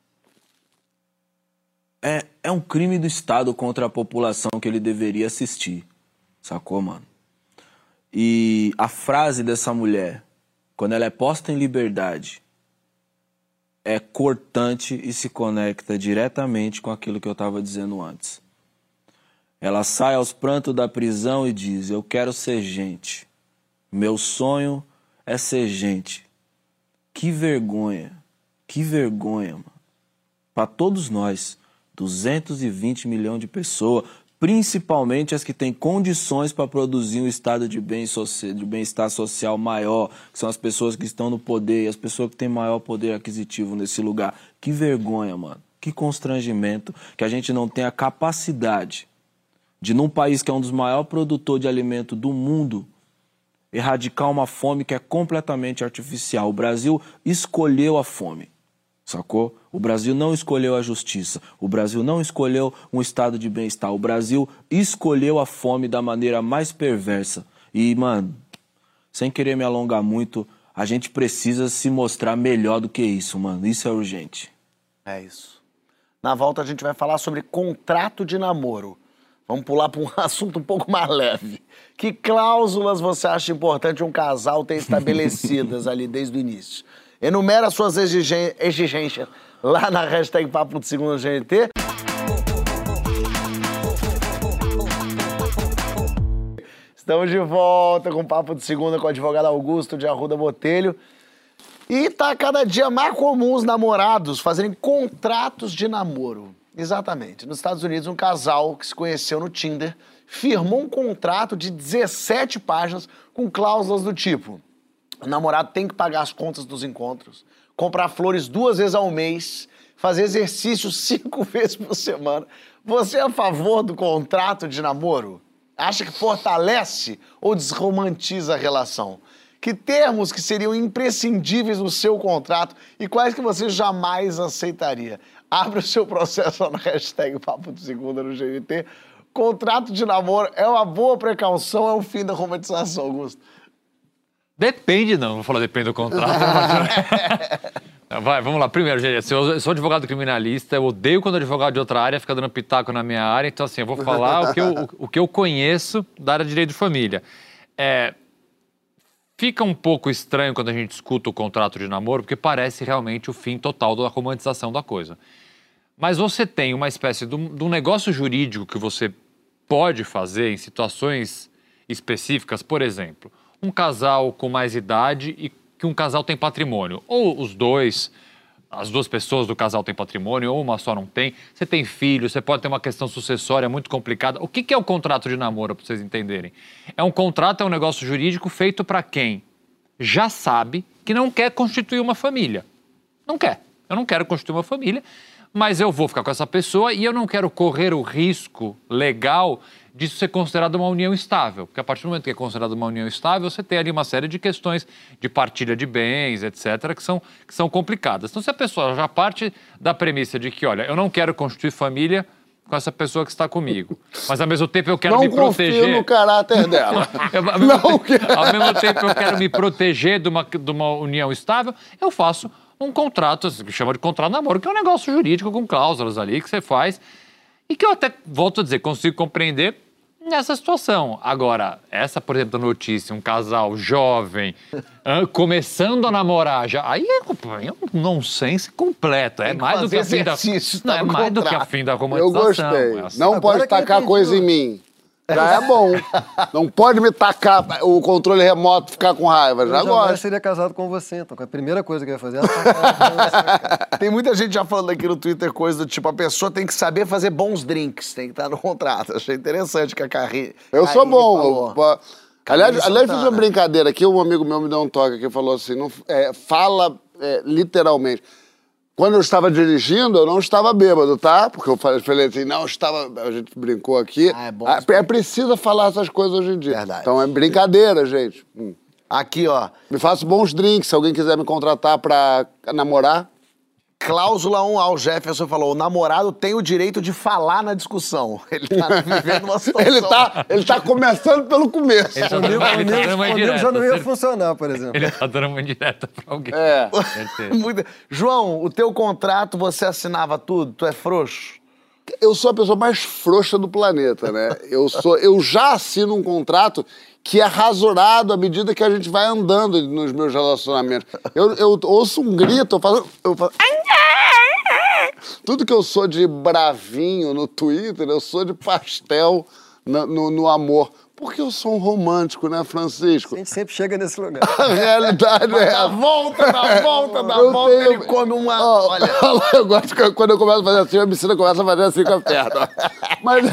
é, é um crime do Estado contra a população que ele deveria assistir, sacou, mano? E a frase dessa mulher, quando ela é posta em liberdade, é cortante e se conecta diretamente com aquilo que eu estava dizendo antes. Ela sai aos prantos da prisão e diz: eu quero ser gente, meu sonho é ser gente. Que vergonha, que vergonha, mano. Para todos nós, duzentos e vinte milhões de pessoas, principalmente as que têm condições para produzir um estado de bem socia- de bem-estar social maior, que são as pessoas que estão no poder e as pessoas que têm maior poder aquisitivo nesse lugar. Que vergonha, mano. Que constrangimento que a gente não tem a capacidade de, num país que é um dos maiores produtores de alimento do mundo, erradicar uma fome que é completamente artificial. O Brasil escolheu a fome, sacou? O Brasil não escolheu a justiça. O Brasil não escolheu um estado de bem-estar. O Brasil escolheu a fome da maneira mais perversa. E, mano, sem querer me alongar muito, a gente precisa se mostrar melhor do que isso, mano. Isso é urgente. É isso. Na volta a gente vai falar sobre contrato de namoro. Vamos pular para um assunto um pouco mais leve. Que cláusulas você acha importante um casal ter estabelecidas ali desde o início? Enumera suas exigen- exigências. lá na hashtag Papo de Segunda G N T. Estamos de volta com o Papo de Segunda com o advogado Augusto de Arruda Botelho. E tá cada dia mais comum os namorados fazerem contratos de namoro. Exatamente. Nos Estados Unidos, um casal que se conheceu no Tinder firmou um contrato de dezessete páginas com cláusulas do tipo: o namorado tem que pagar as contas dos encontros, comprar flores duas vezes ao mês, fazer exercício cinco vezes por semana. Você é a favor do contrato de namoro? Acha que fortalece ou desromantiza a relação? Que termos que seriam imprescindíveis no seu contrato e quais que você jamais aceitaria? Abre o seu processo lá na hashtag Papo de Segunda no G N T. Contrato de namoro é uma boa precaução, é o fim da romantização, Augusto? Depende, não. Vou falar depende do contrato. Vai, vamos lá. Primeiro, gente, eu sou advogado criminalista, eu odeio quando o advogado de outra área fica dando pitaco na minha área, então assim, eu vou falar o que eu, o, o que eu conheço da área de direito de família. É, fica um pouco estranho quando a gente escuta o contrato de namoro, porque parece realmente o fim total da romantização da coisa. Mas você tem uma espécie de um, de um negócio jurídico que você pode fazer em situações específicas, por exemplo, um casal com mais idade e que um casal tem patrimônio, ou os dois, as duas pessoas do casal têm patrimônio, ou uma só não tem, você tem filho, você pode ter uma questão sucessória muito complicada. O que que é o contrato de namoro, para vocês entenderem? É um contrato, é um negócio jurídico feito para quem já sabe que não quer constituir uma família. Não quer. Eu não quero constituir uma família, mas eu vou ficar com essa pessoa e eu não quero correr o risco legal disso ser considerado uma união estável. Porque a partir do momento que é considerado uma união estável, você tem ali uma série de questões de partilha de bens, etcétera, que são, que são complicadas. Então, se a pessoa já parte da premissa de que, olha, eu não quero constituir família com essa pessoa que está comigo, mas ao mesmo tempo eu quero não me proteger... Não confio no caráter dela. eu, ao, mesmo não, tempo, ao mesmo tempo eu quero me proteger de uma, de uma união estável, eu faço um contrato, que chama de contrato de namoro, que é um negócio jurídico com cláusulas ali que você faz e que eu até, volto a dizer, consigo compreender nessa situação. Agora, essa, por exemplo, notícia, um casal jovem começando a namorar, já, aí é, é um nonsense completo. É mais do que a fim da, não, é mais do que a fim da romantização. Eu gostei. É assim. Não Agora pode que eu tacar entendi. coisa em mim. Já é bom. Não pode me tacar o controle remoto, ficar com raiva. Eu Já jamais gosto. seria casado com você, então. A primeira coisa que eu ia fazer era tacar. Tem muita gente já falando aqui no Twitter coisa do tipo, a pessoa tem que saber fazer bons drinks, tem que estar no contrato. Achei interessante que a Carri... Eu sou bom. falou. Eu- aliás, Carlinhos aliás, fiz uma Santana. brincadeira aqui. Um amigo meu me deu um toque que falou assim: não, é, fala é, literalmente. Quando eu estava dirigindo, eu não estava bêbado, tá? Porque eu falei, falei assim, não, estava... A gente brincou aqui. Ah, é bom. Ah, é preciso falar essas coisas hoje em dia. Verdade. Então é brincadeira, gente. Hum. Aqui, ó, Me faço bons drinks, se alguém quiser me contratar pra namorar. cláusula um A, o Jefferson falou, o namorado tem o direito de falar na discussão. Ele tá vivendo uma situação... Ele tá, ele tá começando pelo começo. Ele tá Comigo, dando- ele tá dando uma comigo indireta, já não ia certeza. funcionar, por exemplo. Ele tá dando uma indireta pra alguém. É. Certeza. Muito- João, o teu contrato, você assinava tudo? Tu é frouxo? Eu sou a pessoa mais frouxa do planeta, né? Eu, sou, eu já assino um contrato que é rasurado à medida que a gente vai andando nos meus relacionamentos. Eu, eu ouço um grito, eu faço... Eu faço... Tudo que eu sou de bravinho no Twitter, eu sou de pastel no, no, no amor. Porque eu sou um romântico, né, Francisco? A gente sempre chega nesse lugar. A realidade é Dá essa. volta, dá volta, dá Eu volta, tenho- ele come uma... Ó, Olha, eu gosto que quando eu começo a fazer assim, a piscina começa a fazer assim com a perna. Mas é,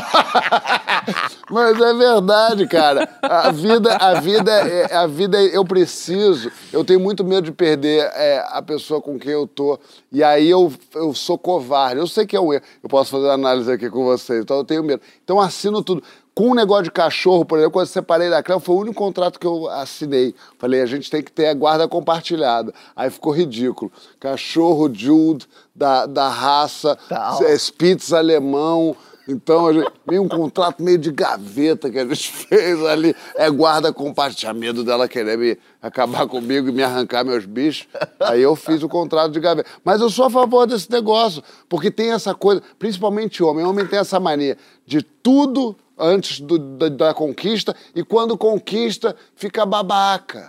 ver- Mas é verdade, cara. A vida, a vida, é, a vida, é- eu preciso. Eu tenho muito medo de perder é, a pessoa com quem eu tô. E aí eu, eu sou covarde. Eu sei que é um erro. Eu posso fazer análise aqui com vocês, então eu tenho medo. Então eu assino tudo. Com um negócio de cachorro, por exemplo, quando eu separei da Cléo, foi o único contrato que eu assinei. Falei, a gente tem que ter a guarda compartilhada. Aí ficou ridículo. Cachorro Jude, da, da raça, Tá. é, Spitz alemão. Então, a gente, meio um contrato meio de gaveta que a gente fez ali. É guarda compartilhada. Tinha medo dela querer me acabar comigo e me arrancar meus bichos. Aí eu fiz o contrato de gaveta. Mas eu sou a favor desse negócio, porque tem essa coisa, principalmente homem. Homem tem essa mania de tudo antes do- da, da conquista, e quando conquista, fica babaca.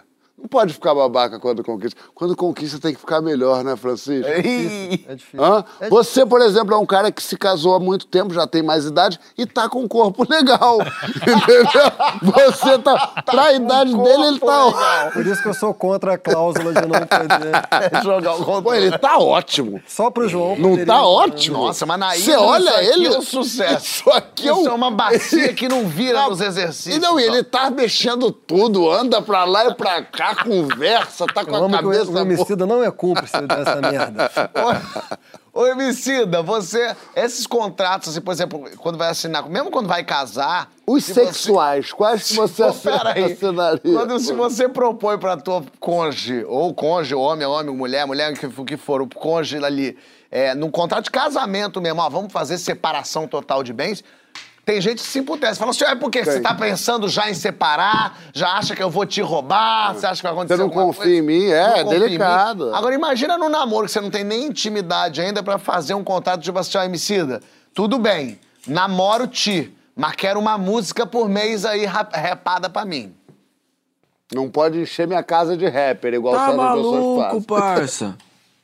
Não pode ficar babaca quando conquista. Quando conquista tem que ficar melhor, né, Francisco? É difícil. É difícil. Hã? É Você, por exemplo, é um cara que se casou há muito tempo, já tem mais idade e tá com um corpo legal. Entendeu? Você tá... Pra idade um dele, ele tá... legal. Por isso que eu sou contra a cláusula de não poder. Jogar o Pô, ele tá ótimo. Só pro João. Não poderia- tá ótimo? Nossa, mas na Você Índia olha isso aqui ele... é um sucesso. Isso aqui é, Isso um... é uma bacia que não vira Não, nos exercícios. E não, e ele tá mexendo tudo, anda pra lá e pra cá, conversa, tá com Eu a amo que cabeça... o Emicida não é cúmplice dessa merda. Ô, ô, Emicida, você... Esses contratos, assim, por exemplo, quando vai assinar... Mesmo quando vai casar... Os se você- sexuais, quais que você Pô, assi- peraí. assinaria? Quando se você propõe pra tua cônjuge, ou cônjuge, homem, homem, mulher, mulher, que, que for, o cônjuge ali, é, num contrato de casamento mesmo, ó, vamos fazer separação total de bens, tem gente que se emputece. Fala assim, é porque você Tem. tá pensando já em separar, já acha que eu vou te roubar, você acha que vai acontecer Você não alguma confia coisa? em mim, é, Não é confia em mim. delicado. Agora imagina no namoro, que você não tem nem intimidade ainda pra fazer um contrato tipo assim, ó, Emicida, tudo bem, namoro-te, mas quero uma música por mês aí ra- repada pra mim. Não pode encher minha casa de rapper, igual Tá certas pessoas maluco, fazem. parça?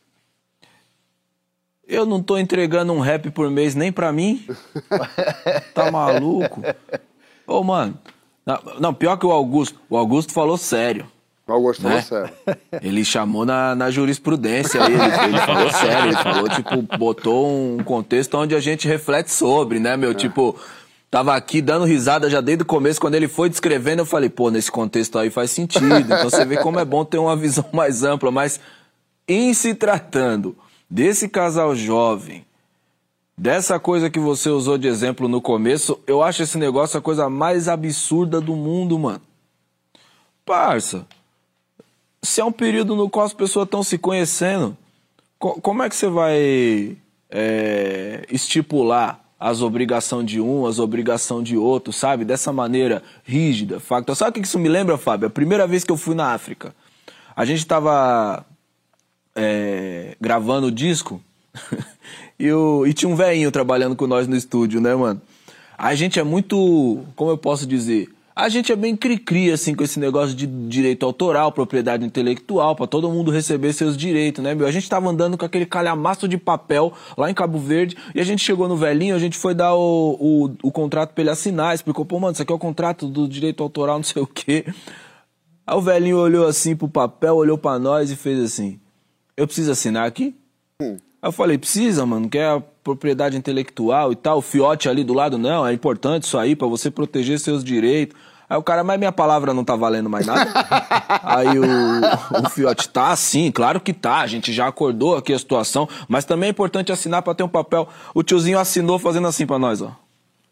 Eu não tô entregando um rap por mês nem pra mim. Tá maluco? Ô, mano. Não, não, pior que o Augusto. O Augusto falou sério. O Augusto falou Né? sério. Ele chamou na, na jurisprudência aí, ele, ele falou sério, ele falou, tipo, botou um contexto onde a gente reflete sobre, né, meu? Tipo, tava aqui dando risada já desde o começo, quando ele foi descrevendo, eu falei, pô, nesse contexto aí faz sentido. Então você vê como é bom ter uma visão mais ampla, mas em se tratando desse casal jovem, dessa coisa que você usou de exemplo no começo, eu acho esse negócio a coisa mais absurda do mundo, mano. Parça, se é um período no qual as pessoas estão se conhecendo, co- como é que você vai é, estipular as obrigações de um, as obrigações de outro, sabe? Dessa maneira rígida, factual. Sabe o que isso me lembra, Fábio? A primeira vez que eu fui na África, a gente tava é, gravando o disco e, o, e tinha um velhinho trabalhando com nós no estúdio, né, mano? A gente é muito, como eu posso dizer... A gente é bem cri-cri, assim, com esse negócio de direito autoral, propriedade intelectual, pra todo mundo receber seus direitos, né, meu? A gente tava andando com aquele calhamaço de papel lá em Cabo Verde e a gente chegou no velhinho, a gente foi dar o, o, o contrato pra ele assinar, explicou, pô, mano, isso aqui é o contrato do direito autoral, não sei o quê. Aí o velhinho olhou assim pro papel, olhou pra nós e fez assim, eu preciso assinar aqui? Hum. Aí eu falei, precisa, mano, quer a propriedade intelectual e tal, o fiote ali do lado, não, é importante isso aí pra você proteger seus direitos. Aí o cara, mas minha palavra não tá valendo mais nada? Aí o, o fiote, tá sim, claro que tá, a gente já acordou aqui a situação, mas também é importante assinar pra ter um papel. O tiozinho assinou fazendo assim pra nós, ó.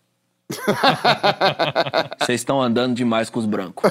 Vocês estão andando demais com os brancos.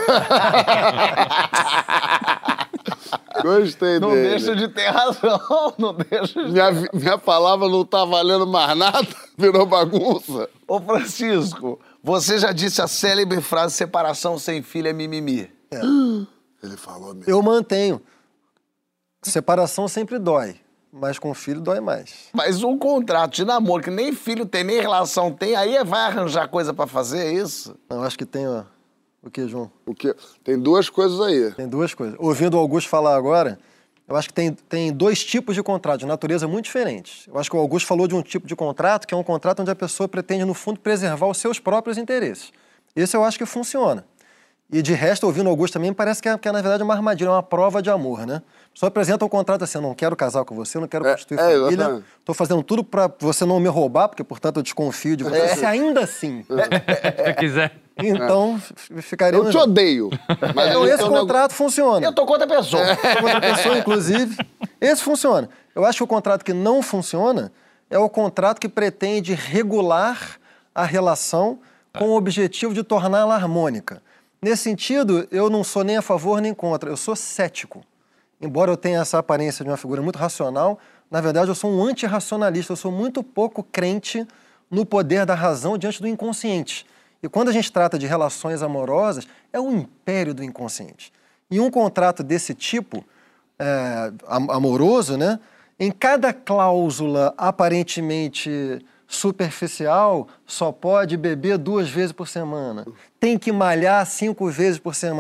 Gostei Não dele. deixa de ter razão, não deixa de... Minha, vi- minha palavra não tá valendo mais nada, virou bagunça. Ô, Francisco, você já disse a célebre frase, separação sem filho é mimimi. Ele falou mesmo. Eu mantenho. Separação sempre dói, mas com filho dói mais. Mas um contrato de namoro que nem filho tem, nem relação tem, aí vai arranjar coisa pra fazer, é isso? Eu acho que tem, ó, o que, João? O quê? Tem duas coisas aí. Tem duas coisas. Ouvindo o Augusto falar agora, eu acho que tem, tem dois tipos de contrato, de natureza muito diferentes. Eu acho que o Augusto falou de um tipo de contrato, que é um contrato onde a pessoa pretende, no fundo, preservar os seus próprios interesses. Esse eu acho que funciona. E de resto, ouvindo o Augusto também, parece que é, que é, na verdade, uma armadilha, uma prova de amor, né? Só apresenta um contrato assim, eu não quero casar com você, eu não quero É, constituir é, família, exatamente. tô fazendo tudo pra você não me roubar, porque, portanto, eu desconfio de você. Se ainda assim, Se quiser. então, f- ficaria... Eu te odeio. Mas Então, ele esse tem um nego- contrato funciona. Eu tô contra a pessoa. Com outra pessoa, inclusive. Esse funciona. Eu acho que o contrato que não funciona é o contrato que pretende regular a relação com o objetivo de torná-la harmônica. Nesse sentido, eu não sou nem a favor nem contra, eu sou cético. Embora eu tenha essa aparência de uma figura muito racional, na verdade eu sou um antirracionalista, eu sou muito pouco crente no poder da razão diante do inconsciente. E quando a gente trata de relações amorosas, é o império do inconsciente. E um contrato desse tipo, é, am- amoroso, né, em cada cláusula aparentemente superficial, só pode beber duas vezes por semana. Tem que malhar cinco vezes por semana.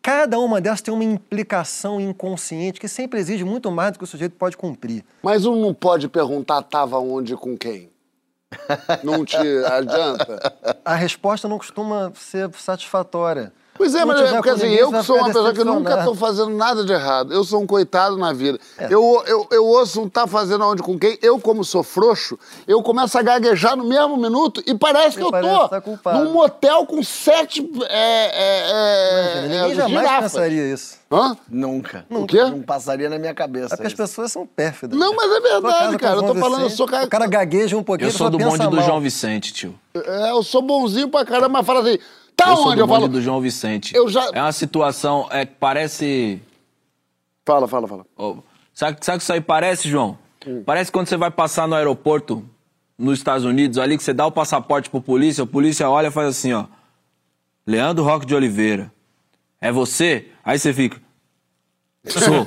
cada uma dessas tem uma implicação inconsciente que sempre exige muito mais do que o sujeito pode cumprir. Mas um não pode perguntar tava onde com quem? Não te adianta? A resposta não costuma ser satisfatória. Pois é, Não mas tiver é porque com assim, ninguém, eu você vai que sou uma ficar pessoa que nunca decepcionado. tô fazendo nada de errado. Eu sou um coitado na vida. Eu, eu, eu ouço um tá fazendo aonde com quem, eu como sou frouxo, eu começo a gaguejar no mesmo minuto e parece que E eu parece tô que tá culpado. num motel com sete é, é, é, Imagina, é, ninguém jamais girafas. pensaria isso. Hã? Nunca. O quê? Não passaria na minha cabeça. É porque as isso. pessoas são pérfidas. Não, mas é Sua casa verdade, com cara. Eu João tô falando, eu Vicente, sou cara... O cara gagueja um pouquinho, Eu sou só do pensa bonde do mal. João Vicente, tio. É, eu sou bonzinho pra caramba, mas fala assim, tá eu sou onde? do Eu bonde falo... do João Vicente. Eu já- É uma situação, é que parece... Fala, fala, fala. Ó, sabe, sabe o que isso aí parece, João? Hum. Parece quando você vai passar no aeroporto nos Estados Unidos, ali que você dá o passaporte pro polícia, o polícia olha e faz assim, ó. Leandro Roque de Oliveira. É você? Aí você fica... Sou.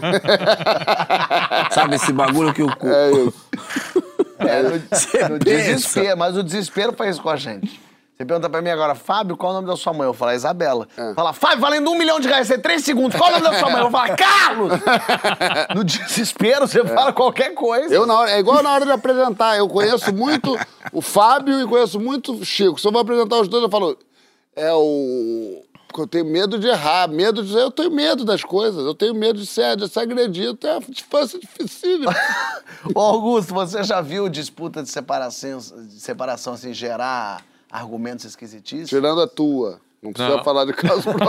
Sabe esse bagulho que o... É isso. É, no, Você no pensa. desespero, mas o desespero faz isso com a gente. Você pergunta pra mim agora, Fábio, qual é o nome da sua mãe? Eu vou falar Isabela. Fala, Fábio, valendo um milhão de reais, você tem três segundos, qual é o nome da sua mãe? Eu vou falar, Carlos! No desespero, você fala qualquer coisa. Eu, na hora, é igual na hora de apresentar. Eu conheço muito o Fábio e conheço muito o Chico. Se eu vou apresentar os dois, eu falo, é o... Porque eu tenho medo de errar, medo de... Eu tenho medo das coisas, eu tenho medo de ser, de ser agredido. É uma infância dificílima. Ô, Augusto, você já viu disputa de separação, de separação assim, gerar argumentos esquisitíssimos? Tirando a tua. Não precisa Não. falar de caso próprio.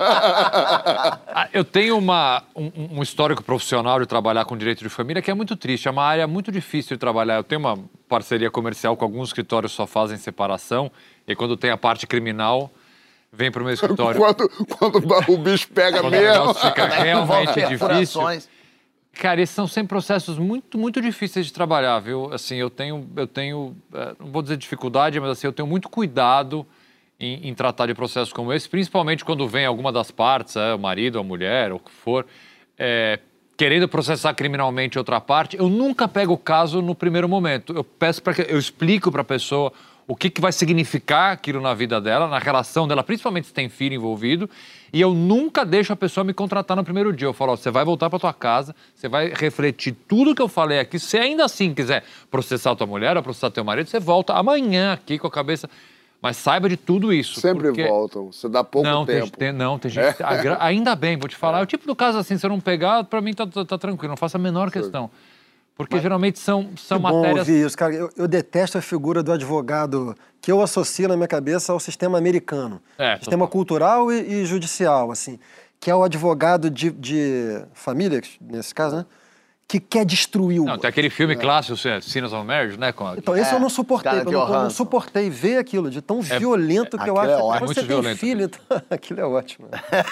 Ah, eu tenho uma, um, um histórico profissional de trabalhar com direito de família que é muito triste, é uma área muito difícil de trabalhar. Eu tenho uma parceria comercial com alguns escritórios que só fazem separação, e quando tem a parte criminal, vem para o meu escritório. quando, quando o bicho pega Quando o mesmo. negócio fica realmente Envolve difícil. perfurações. Cara, esses são sempre processos muito, muito difíceis de trabalhar, viu? Assim, eu tenho, eu tenho, eh, não vou dizer dificuldade, mas assim, eu tenho muito cuidado em, em tratar de processos como esse, principalmente quando vem alguma das partes, é, o marido, a mulher, ou o que for, é, querendo processar criminalmente outra parte. Eu nunca pego o caso no primeiro momento. Eu peço para que eu explico para a pessoa o que, que vai significar aquilo na vida dela, na relação dela, principalmente se tem filho envolvido, e eu nunca deixo a pessoa me contratar no primeiro dia. Eu falo, ó, você vai voltar para tua casa, você vai refletir tudo que eu falei aqui, se ainda assim quiser processar tua mulher ou processar teu marido, você volta amanhã aqui com a cabeça... Mas saiba de tudo isso. Sempre porque... voltam. Você dá pouco não, tem, tempo. tem, não, tem gente... que- agra- Ainda bem, vou te falar. É o tipo do caso assim, se eu não pegar, pra mim tá, tá, tá tranquilo, não faço a menor questão. Porque geralmente são, são Que bom matérias... ouvir isso, cara. Eu, eu detesto a figura do advogado que eu associo na minha cabeça ao sistema americano. É, sistema total. cultural e, e judicial, assim. Que é o advogado de, de família, nesse caso, né? Que quer destruir o... Não, tem aquele filme clássico, Sinners on Marriage, né? Com a... Então, esse É, eu não suportei. Eu Scarlett não, eu não Johansson. suportei ver aquilo, de tão violento que eu aquilo acho. é que ótimo, você muito tem violento. filho, então... aquilo é ótimo.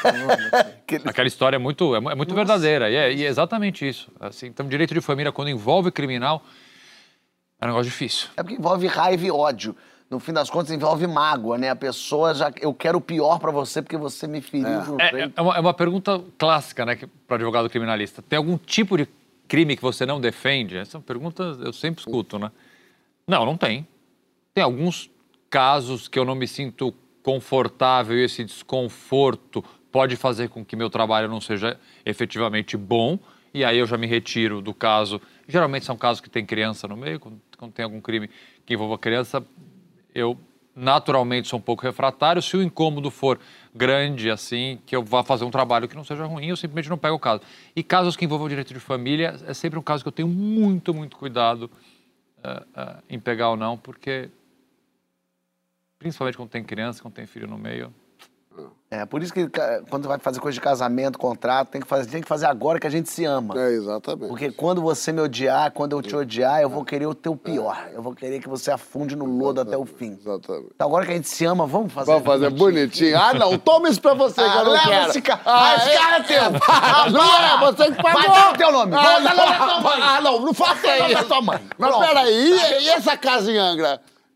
Aquela história é muito, é mu- é muito verdadeira. E é, e é exatamente isso. Assim, então, direito de família, quando envolve criminal, é um negócio difícil. É porque envolve raiva e ódio. No fim das contas, envolve mágoa, né? A pessoa já... Eu quero o pior pra você porque você me feriu de um É, jeito. é, uma, é uma pergunta clássica, né, para advogado criminalista. Tem algum tipo de crime que você não defende? Essa pergunta eu sempre escuto, né? Não, não tem. Tem alguns casos que eu não me sinto confortável e esse desconforto pode fazer com que meu trabalho não seja efetivamente bom, e aí eu já me retiro do caso. Geralmente são casos que tem criança no meio, quando, quando tem algum crime que envolva criança, eu naturalmente sou um pouco refratário. Se o incômodo for grande, assim, que eu vá fazer um trabalho que não seja ruim, eu simplesmente não pego o caso. E casos que envolvam direito de família, é sempre um caso que eu tenho muito, muito cuidado uh, uh, em pegar ou não, porque, principalmente quando tem criança, quando tem filho no meio... É, por isso que ca- quando vai fazer coisa de casamento, contrato, tem que fazer, tem que fazer agora que a gente se ama. É, exatamente. Porque quando você me odiar, quando eu te odiar, eu vou querer o teu pior. Eu vou querer que você afunde no lodo até o fim. Exatamente. Então agora que a gente se ama, vamos fazer. Vamos fazer bonitinho. Ah, não, toma isso pra você, que eu não leva quero. esse ca- Ah, Ah, esse cara é teu. Ah, não é, você que pagou. Vai dar o teu nome. Ah, Vai dar o nome da não, tua mãe. ah, não, não faça Vai dar o nome isso. da tua mãe. Mas Pronto. peraí, e, e essa casa em Angra?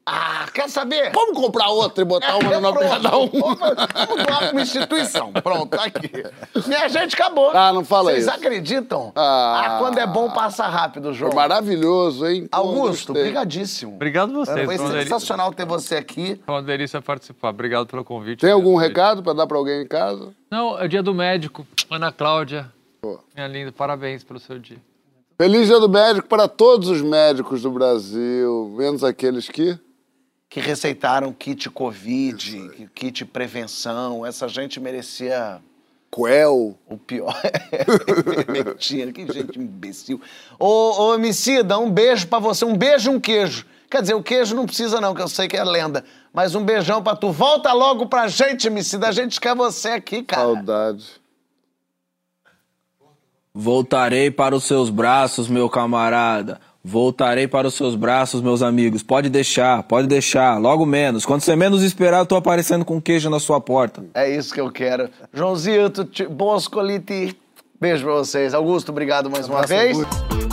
Ah, quer saber? Vamos comprar outra e botar uma no nome de cada um. Vamos doar pra uma instituição. Pronto, tá aqui. Minha gente, acabou. Ah, não fala Vocês isso. Vocês acreditam? Ah. ah, quando é bom, passa rápido, João. Foi maravilhoso, hein? Augusto, Gostei. brigadíssimo. Obrigado a vocês. Foi Foi uma delícia. sensacional ter você aqui. Foi uma delícia participar. Obrigado pelo convite. Tem algum recado pra dar pra alguém em casa? Não, é o dia do médico. Ana Cláudia, Pô. minha linda, parabéns pelo seu dia. Feliz Dia do Médico para todos os médicos do Brasil, menos aqueles que... Que receitaram kit Covid, kit prevenção. Essa gente merecia Coel. o pior. Mentira, que gente imbecil. Ô, ô, homicida, um beijo pra você. Um beijo e um queijo. Quer dizer, o queijo não precisa não, que eu sei que é lenda. Mas um beijão pra tu. Volta logo pra gente, homicida. A gente quer você aqui, cara. Saudade. Voltarei para os seus braços, meu camarada. Voltarei para os seus braços, meus amigos. Pode deixar, pode deixar. Logo menos. Quando você menos esperar, eu tô aparecendo com queijo na sua porta. É isso que eu quero. Joãozito, Boscolite, beijo pra vocês. Augusto, obrigado mais uma vez. Augusto.